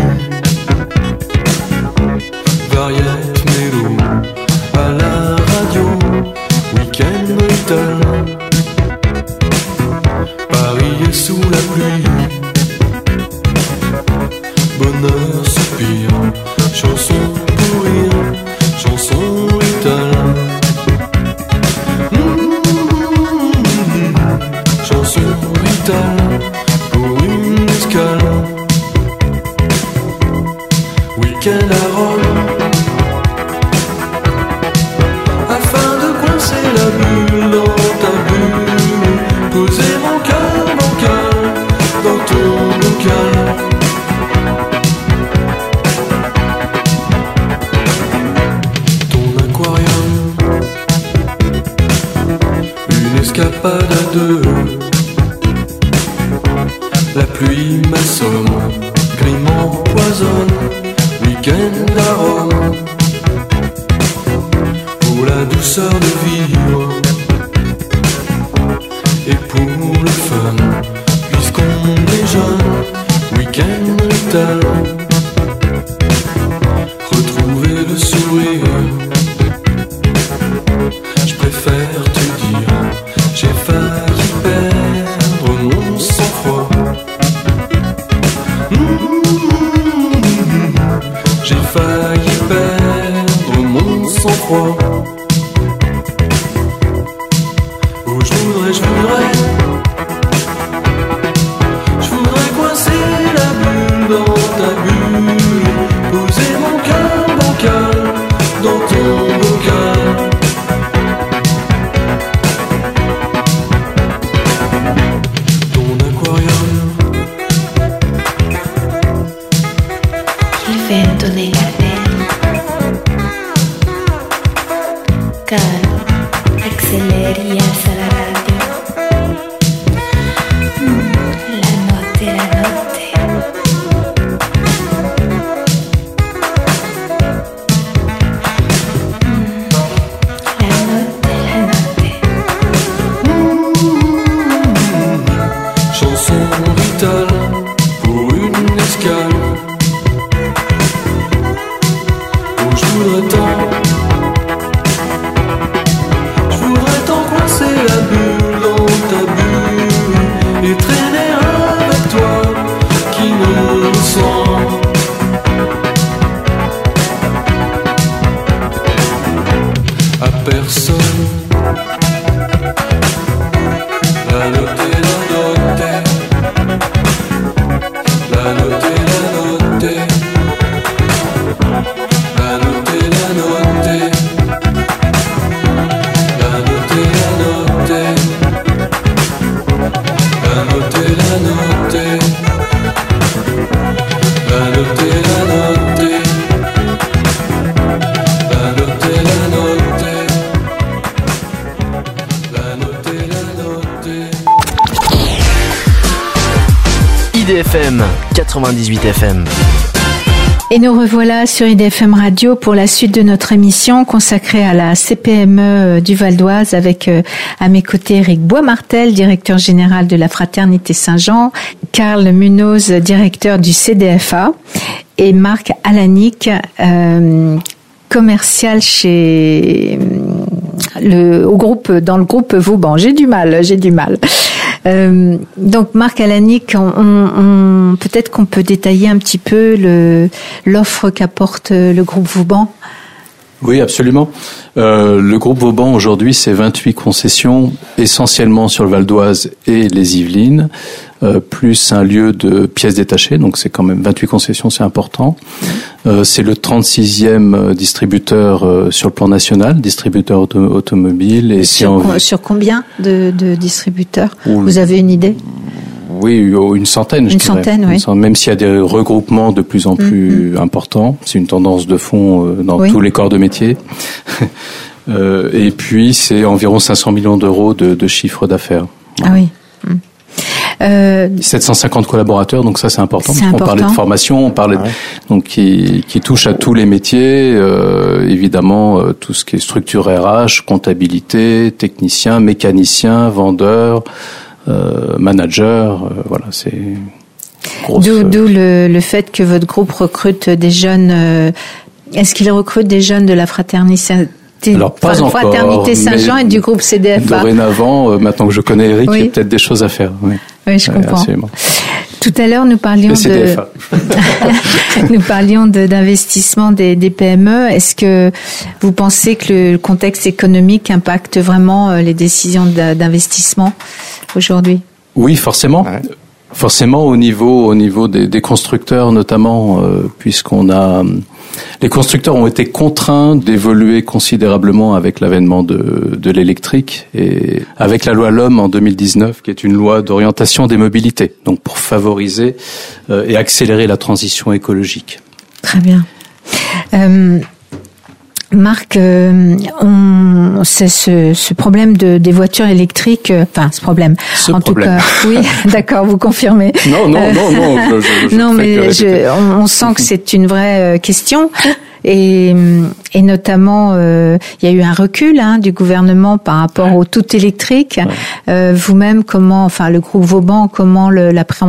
Variette, mélo, à la radio. Week-end Rital, Paris est sous la pluie. Bonheur, soupir, chanson pour rire, chanson Rital. Chanson Rital, pour une escale. Week-end à Rome, afin de coincer la bulle dans ta bulle. Poser mon cœur bancal dans ton bocal. Escapade à deux, la pluie m'assomme, grime m'empoisonne. Week-end à Rome, pour la douceur de vivre et pour le fun, puisqu'on est jeune. Week-end Rital, retrouver le sourire. Je préfère te dire, j'ai failli perdre mon sang-froid. J'ai failli perdre mon sang-froid. Oh, je voudrais coincer la bulle dans ta bulle. Poser mon cœur bancal dans ton bocal. caro, accelerías a la radio. La notte, la notte. Chanson vitale pour une escale. Oh, je voudrais tant coincer la bulle dans ta bulle et traîner avec toi qui ne le sent. À personne. La note et la note. La note et la note. La note et la note. La note et la note. La note et la note. La note et la note. La note et la note. La note et la note. IDFM 98 FM. Et nous revoilà sur IDFM Radio pour la suite de notre émission consacrée à la CPME du Val d'Oise avec à mes côtés Eric Boismartel, directeur général de la Fraternité Saint-Jean, Karl Munoz, directeur du CDFA et Marc Alanic, commercial chez dans le groupe Vauban. J'ai du mal. Donc Marc Alanic, peut-être qu'on peut détailler un petit peu l'offre qu'apporte le groupe Vauban. Oui, absolument. Le groupe Vauban aujourd'hui, c'est 28 concessions, essentiellement sur le Val d'Oise et les Yvelines, plus un lieu de pièces détachées, donc c'est quand même 28 concessions, c'est important. C'est le 36e distributeur sur le plan national, distributeur automobile. Et sur combien de distributeurs ? Vous avez une idée ? Oui, une centaine, je dirais. Oui. Même s'il y a des regroupements de plus en plus importants. C'est une tendance de fond dans tous les corps de métier. Et puis, c'est environ 500 millions d'euros de chiffre d'affaires. Ah oui. 750 collaborateurs, donc ça c'est important. On parlait de formation, on parlait donc qui touche à tous les métiers, évidemment tout ce qui est structure RH, comptabilité, technicien, mécanicien, vendeur, manager, voilà, c'est grosse. D'où le fait que votre groupe recrute des jeunes. Est-ce qu'il recrute des jeunes de la fraternité? Alors pas encore. Fraternité Saint-Jean et du groupe CDFA. Dorénavant, maintenant que je connais Eric, il y a peut-être des choses à faire. Oui, je comprends. Absolument. Tout à l'heure, nous parlions d'investissement des PME. Est-ce que vous pensez que le contexte économique impacte vraiment les décisions d'investissement aujourd'hui? Oui, forcément. Ouais. Forcément, au niveau des constructeurs, notamment, puisqu'on a les constructeurs ont été contraints d'évoluer considérablement avec l'avènement de l'électrique et avec la loi LOM en 2019, qui est une loi d'orientation des mobilités, donc pour favoriser et accélérer la transition écologique. Très bien. Marc, c'est ce problème des voitures électriques, tout cas, oui, d'accord, vous confirmez. Non. Non, mais on sent que c'est une vraie question. Et notamment, il y a eu un recul du gouvernement par rapport au tout électrique. Ouais. Vous-même, le groupe Vauban, comment l'appréhende-t-il ?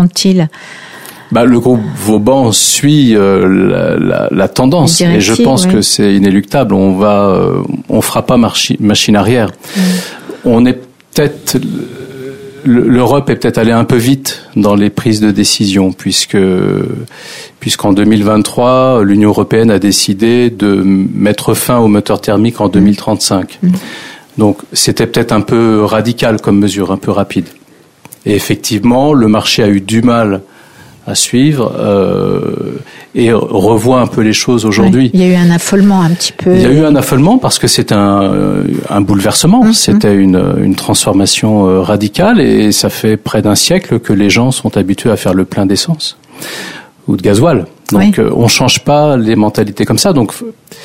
Le groupe Vauban suit la tendance et je pense que c'est inéluctable. On fera pas machine arrière. On est peut-être l'Europe est peut-être allée un peu vite dans les prises de décision puisqu'en 2023 l'Union européenne a décidé de mettre fin aux moteurs thermiques en 2035. Donc c'était peut-être un peu radical comme mesure, un peu rapide. Et effectivement, le marché a eu du mal à suivre et revoit un peu les choses aujourd'hui. Il y a eu un affolement un petit peu. Il y a eu un affolement parce que c'est un bouleversement, c'était une transformation radicale et ça fait près d'un siècle que les gens sont habitués à faire le plein d'essence ou de gasoil. Donc on change pas les mentalités comme ça. Donc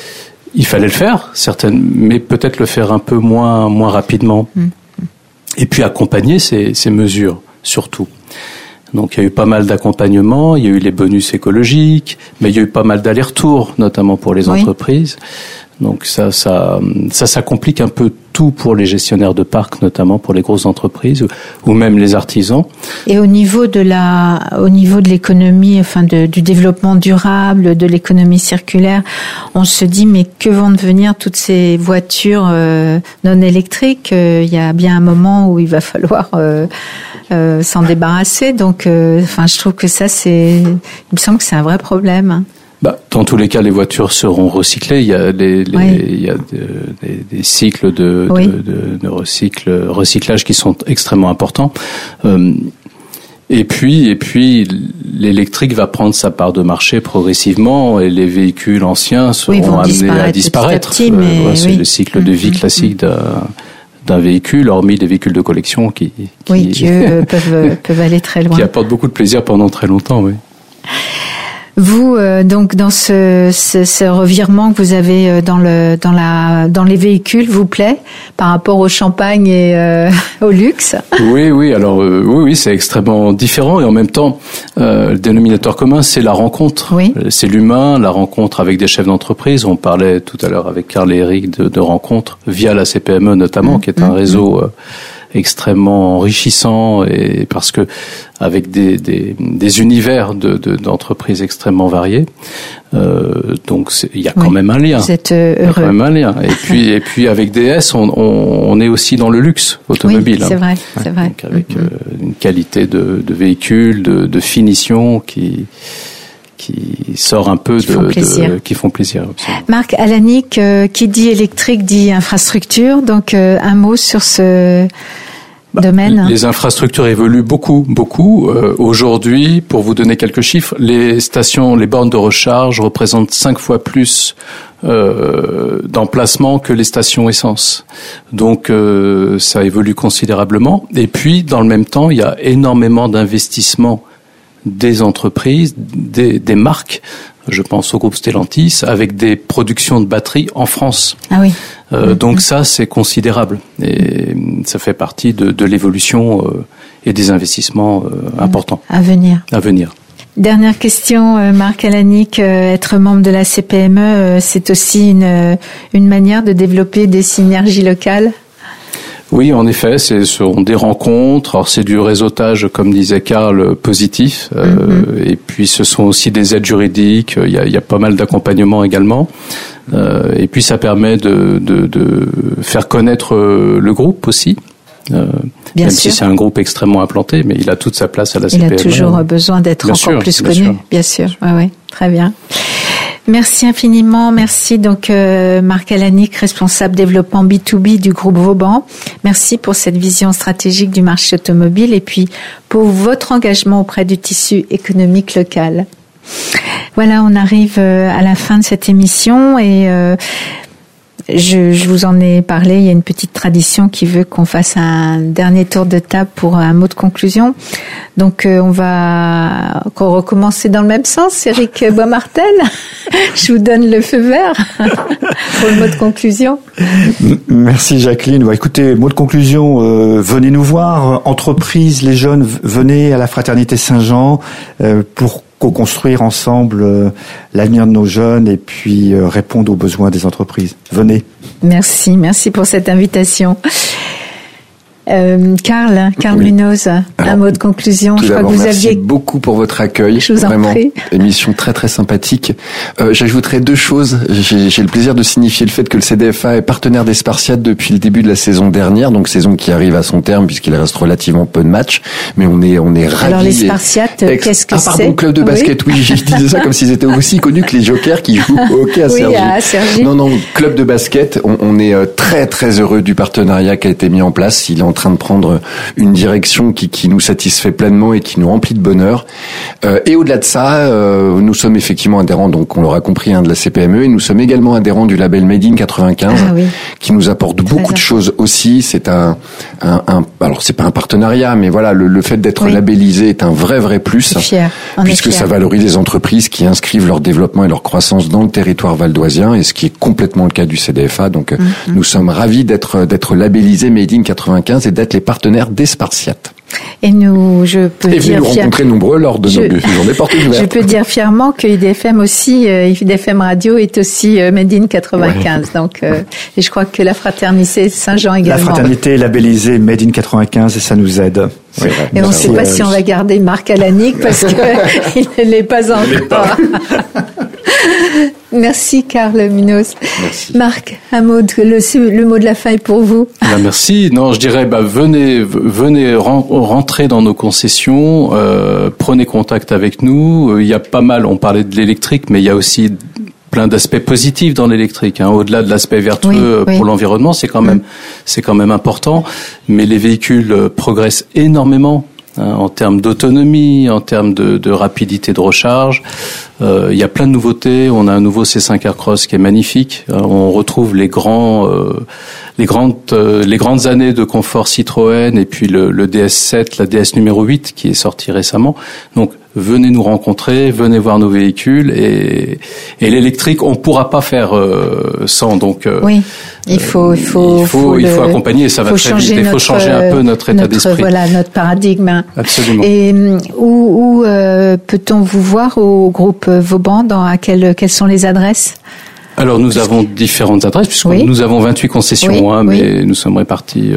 Il fallait le faire, mais peut-être le faire un peu moins rapidement. Et puis accompagner ces mesures, surtout. Donc il y a eu pas mal d'accompagnement, il y a eu les bonus écologiques, mais il y a eu pas mal d'allers-retours, notamment pour les entreprises. Donc ça complique un peu tout pour les gestionnaires de parcs, notamment pour les grosses entreprises ou même les artisans. Et au niveau de l'économie, enfin du développement durable, de l'économie circulaire, on se dit mais que vont devenir toutes ces voitures non électriques? Il y a bien un moment où il va falloir s'en débarrasser. Donc, je trouve que il me semble que c'est un vrai problème. Dans tous les cas, les voitures seront recyclées. Il y a des cycles de recyclage qui sont extrêmement importants. Et puis, l'électrique va prendre sa part de marché progressivement et les véhicules anciens seront amenés à disparaître. C'est le cycle de vie classique d'un véhicule, hormis des véhicules de collection qui peuvent aller très loin. Qui apportent beaucoup de plaisir pendant très longtemps, oui. Vous, donc, dans ce revirement que vous avez dans les véhicules, vous plaît, par rapport au champagne et au luxe? Oui. Alors, oui, c'est extrêmement différent et en même temps, le dénominateur commun, c'est la rencontre. Oui. C'est l'humain, la rencontre avec des chefs d'entreprise. On parlait tout à l'heure avec Karl et Eric de rencontres via la CPME notamment, qui est un réseau extrêmement enrichissant et parce que avec des univers d'entreprises extrêmement variés, donc il y a quand même un lien. Vous êtes heureux. Il y a quand même un lien. Et puis avec DS, on est aussi dans le luxe automobile. Oui, c'est vrai, c'est vrai. Donc avec une qualité de véhicule, de finition qui sort un peu qui font plaisir. Absolument. Marc Alanick, qui dit électrique dit infrastructure, donc un mot sur ce domaine. Les infrastructures évoluent beaucoup. Aujourd'hui, pour vous donner quelques chiffres, les bornes de recharge représentent 5 fois plus d'emplacements que les stations essence. Donc ça évolue considérablement. Et puis, dans le même temps, il y a énormément d'investissements des entreprises, des marques, je pense au groupe Stellantis, avec des productions de batteries en France. Ah oui. Donc ça, c'est considérable. Et ça fait partie de l'évolution et des investissements importants. À venir. Dernière question, Marc Alanick, être membre de la CPME, c'est aussi une manière de développer des synergies locales? Oui, en effet, ce sont des rencontres. Alors, c'est du réseautage, comme disait Karl, positif. Et puis, ce sont aussi des aides juridiques. Il y a pas mal d'accompagnement également. Et puis, ça permet de faire connaître le groupe aussi. Même si c'est un groupe extrêmement implanté, mais il a toute sa place à la CPME. Il a toujours besoin d'être encore plus connu. Bien sûr. Oui, très bien. Merci infiniment. Merci donc Marc Alanick, responsable développement B2B du groupe Vauban. Merci pour cette vision stratégique du marché automobile et puis pour votre engagement auprès du tissu économique local. Voilà, on arrive à la fin de cette émission et je vous en ai parlé, il y a une petite tradition qui veut qu'on fasse un dernier tour de table pour un mot de conclusion. Donc on va recommencer dans le même sens, Eric Boismartel. Je vous donne le feu vert pour le mot de conclusion. Merci Jacqueline. Écoutez, mot de conclusion, venez nous voir, entreprises, les jeunes, venez à la Fraternité Saint-Jean pour co-construire ensemble l'avenir de nos jeunes et puis répondre aux besoins des entreprises. Venez. Merci pour cette invitation. Karl Munoz, un mot de conclusion. Je crois que vous merci beaucoup pour votre accueil. Je vous en prie. Émission très très sympathique. J'ajouterai 2 choses. J'ai le plaisir de signifier le fait que le CDFA est partenaire des Spartiates depuis le début de la saison dernière, donc saison qui arrive à son terme puisqu'il reste relativement peu de matchs, mais on est ravis. Alors les Spartiates, qu'est-ce que c'est? Pardon, club de basket. Oui, je disais ça comme s'ils étaient aussi connus que les Jokers qui jouent au hockey à Cergy. À Cergy. Non, club de basket. On est très très heureux du partenariat qui a été mis en place. Il est en train de prendre une direction qui nous satisfait pleinement et qui nous remplit de bonheur. Et au-delà de ça, nous sommes effectivement adhérents, donc on l'aura compris, de la CPME, et nous sommes également adhérents du label Made in 95, qui nous apporte beaucoup de choses aussi. C'est alors c'est pas un partenariat, mais voilà, le fait d'être labellisé est un vrai plus, puisque ça valorise les entreprises qui inscrivent leur développement et leur croissance dans le territoire valdoisien, et ce qui est complètement le cas du CDFA. Donc nous sommes ravis d'être labellisés Made in 95 et d'être les partenaires des Spartiates. Et nous rencontrer nombreux lors de nos journées portes ouvertes. Je peux dire fièrement que IDFM aussi, IDFM Radio est aussi Made in 95. Donc, et je crois que la fraternité Saint-Jean également. La fraternité est labellisée Made in 95 et ça nous aide. Et on ne sait pas si on va garder Marc Alanick parce qu'il ne l'est pas encore. Merci Carl Munoz. Merci. Marc, un mot le mot de la fin est pour vous. Merci. Non, je dirais venez rentrer dans nos concessions, prenez contact avec nous. Il y a pas mal, on parlait de l'électrique, mais il y a aussi plein d'aspects positifs dans l'électrique, au-delà de l'aspect vertueux pour l'environnement, c'est quand même important, mais les véhicules progressent énormément en termes d'autonomie, en termes de rapidité de recharge. Il y a plein de nouveautés. On a un nouveau C5 Aircross qui est magnifique. On retrouve les grandes années de confort Citroën et puis le DS7, la DS numéro 8 qui est sorti récemment. Donc venez nous rencontrer, venez voir nos véhicules et l'électrique on pourra pas faire sans. Donc il faut accompagner. Ça va très vite. Il faut changer un peu notre état d'esprit. Voilà notre paradigme. Absolument. Et où peut-on vous voir au groupe Vauban, quelles sont les adresses? Alors nous avons différentes adresses puisque nous avons 28 concessions, mais nous sommes répartis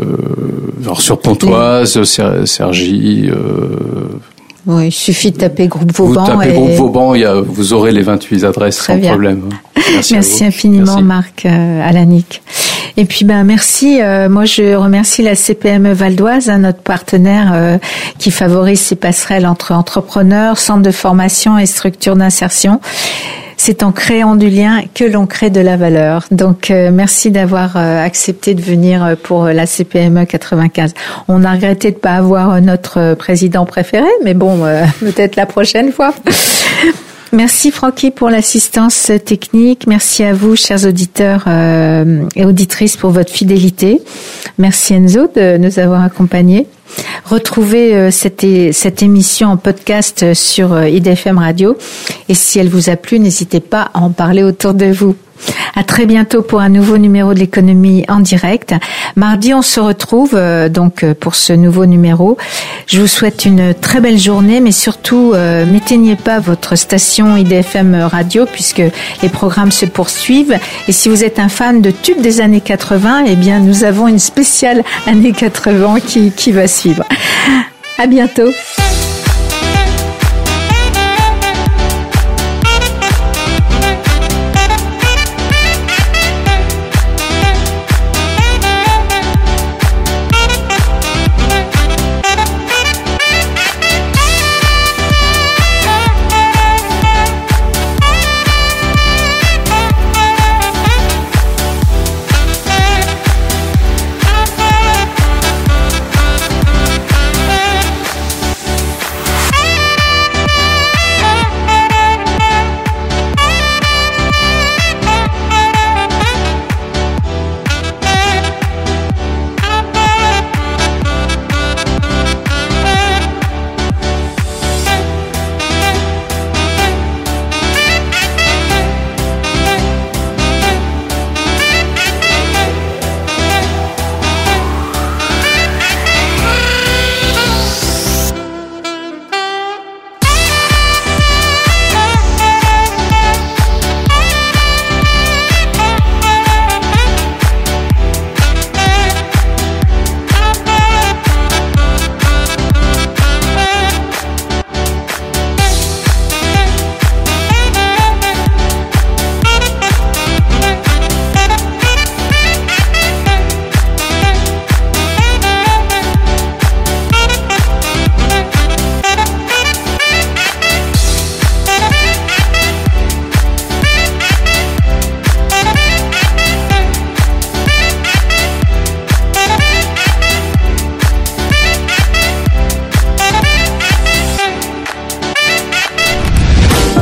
sur Pontoise, Cergy. Oui, il suffit de taper groupe Vauban. Vous tapez groupe Vauban, vous aurez les 28 adresses sans problème. Merci infiniment, Marc Alanick. Et puis merci. Moi, je remercie la CPME Valdoise, notre partenaire qui favorise ces passerelles entre entrepreneurs, centres de formation et structures d'insertion. C'est en créant du lien que l'on crée de la valeur. Donc, merci d'avoir accepté de venir pour la CPME 95. On a regretté de pas avoir notre président préféré, mais bon, peut-être la prochaine fois. Merci Francky pour l'assistance technique. Merci à vous, chers auditeurs et auditrices, pour votre fidélité. Merci Enzo de nous avoir accompagnés. Retrouvez cette émission en podcast sur IDFM Radio. Et si elle vous a plu, n'hésitez pas à en parler autour de vous. À très bientôt pour un nouveau numéro de l'économie en direct. Mardi, on se retrouve donc pour ce nouveau numéro. Je vous souhaite une très belle journée, mais surtout n'éteignez pas votre station IDFM Radio puisque les programmes se poursuivent. Et si vous êtes un fan de tubes des années 80, eh bien nous avons une spéciale années 80 qui va suivre. À bientôt.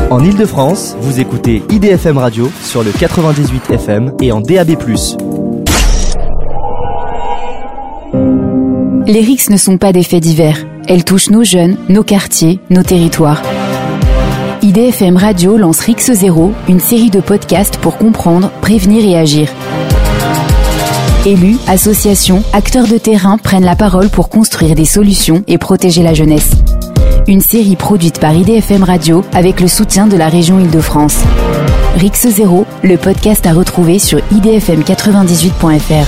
En Ile-de-France, vous écoutez IDFM Radio sur le 98 FM et en DAB+. Les rixes ne sont pas des faits divers. Elles touchent nos jeunes, nos quartiers, nos territoires. IDFM Radio lance Rix 0, une série de podcasts pour comprendre, prévenir et agir. Élus, associations, acteurs de terrain prennent la parole pour construire des solutions et protéger la jeunesse. Une série produite par IDFM Radio avec le soutien de la région Île-de-France. Rix 0, le podcast à retrouver sur idfm98.fr.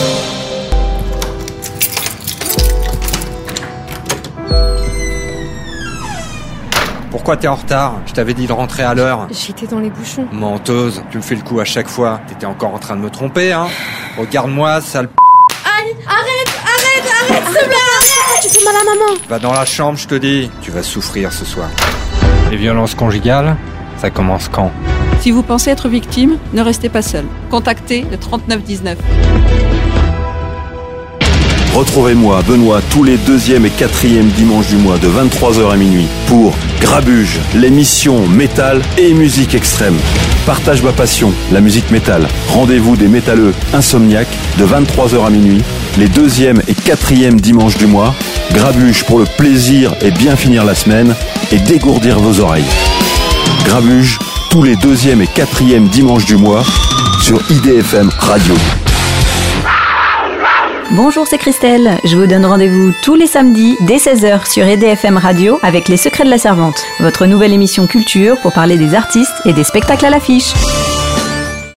Pourquoi t'es en retard? Je t'avais dit de rentrer à l'heure. J'étais dans les bouchons. Menteuse, tu me fais le coup à chaque fois. T'étais encore en train de me tromper, hein? Regarde-moi, sale Anne, arrête, s'il te plaît, arrête! Tu fais mal à maman. Va dans la chambre, je te dis. Tu vas souffrir ce soir. Les violences conjugales, ça commence quand? Si vous pensez être victime, ne restez pas seul. Contactez le 3919. Retrouvez-moi, Benoît, tous les 2e et 4e dimanches du mois de 23h à minuit pour Grabuge, l'émission métal et musique extrême. Partage ma passion, la musique métal. Rendez-vous des métalleux insomniaques de 23h à minuit, les 2e et 4e dimanches du mois. Grabuge pour le plaisir et bien finir la semaine et dégourdir vos oreilles. Grabuge, tous les 2e et 4e dimanches du mois sur IDFM Radio. Bonjour, c'est Christelle. Je vous donne rendez-vous tous les samedis dès 16h sur IDFM Radio avec Les Secrets de la Servante, votre nouvelle émission culture pour parler des artistes et des spectacles à l'affiche.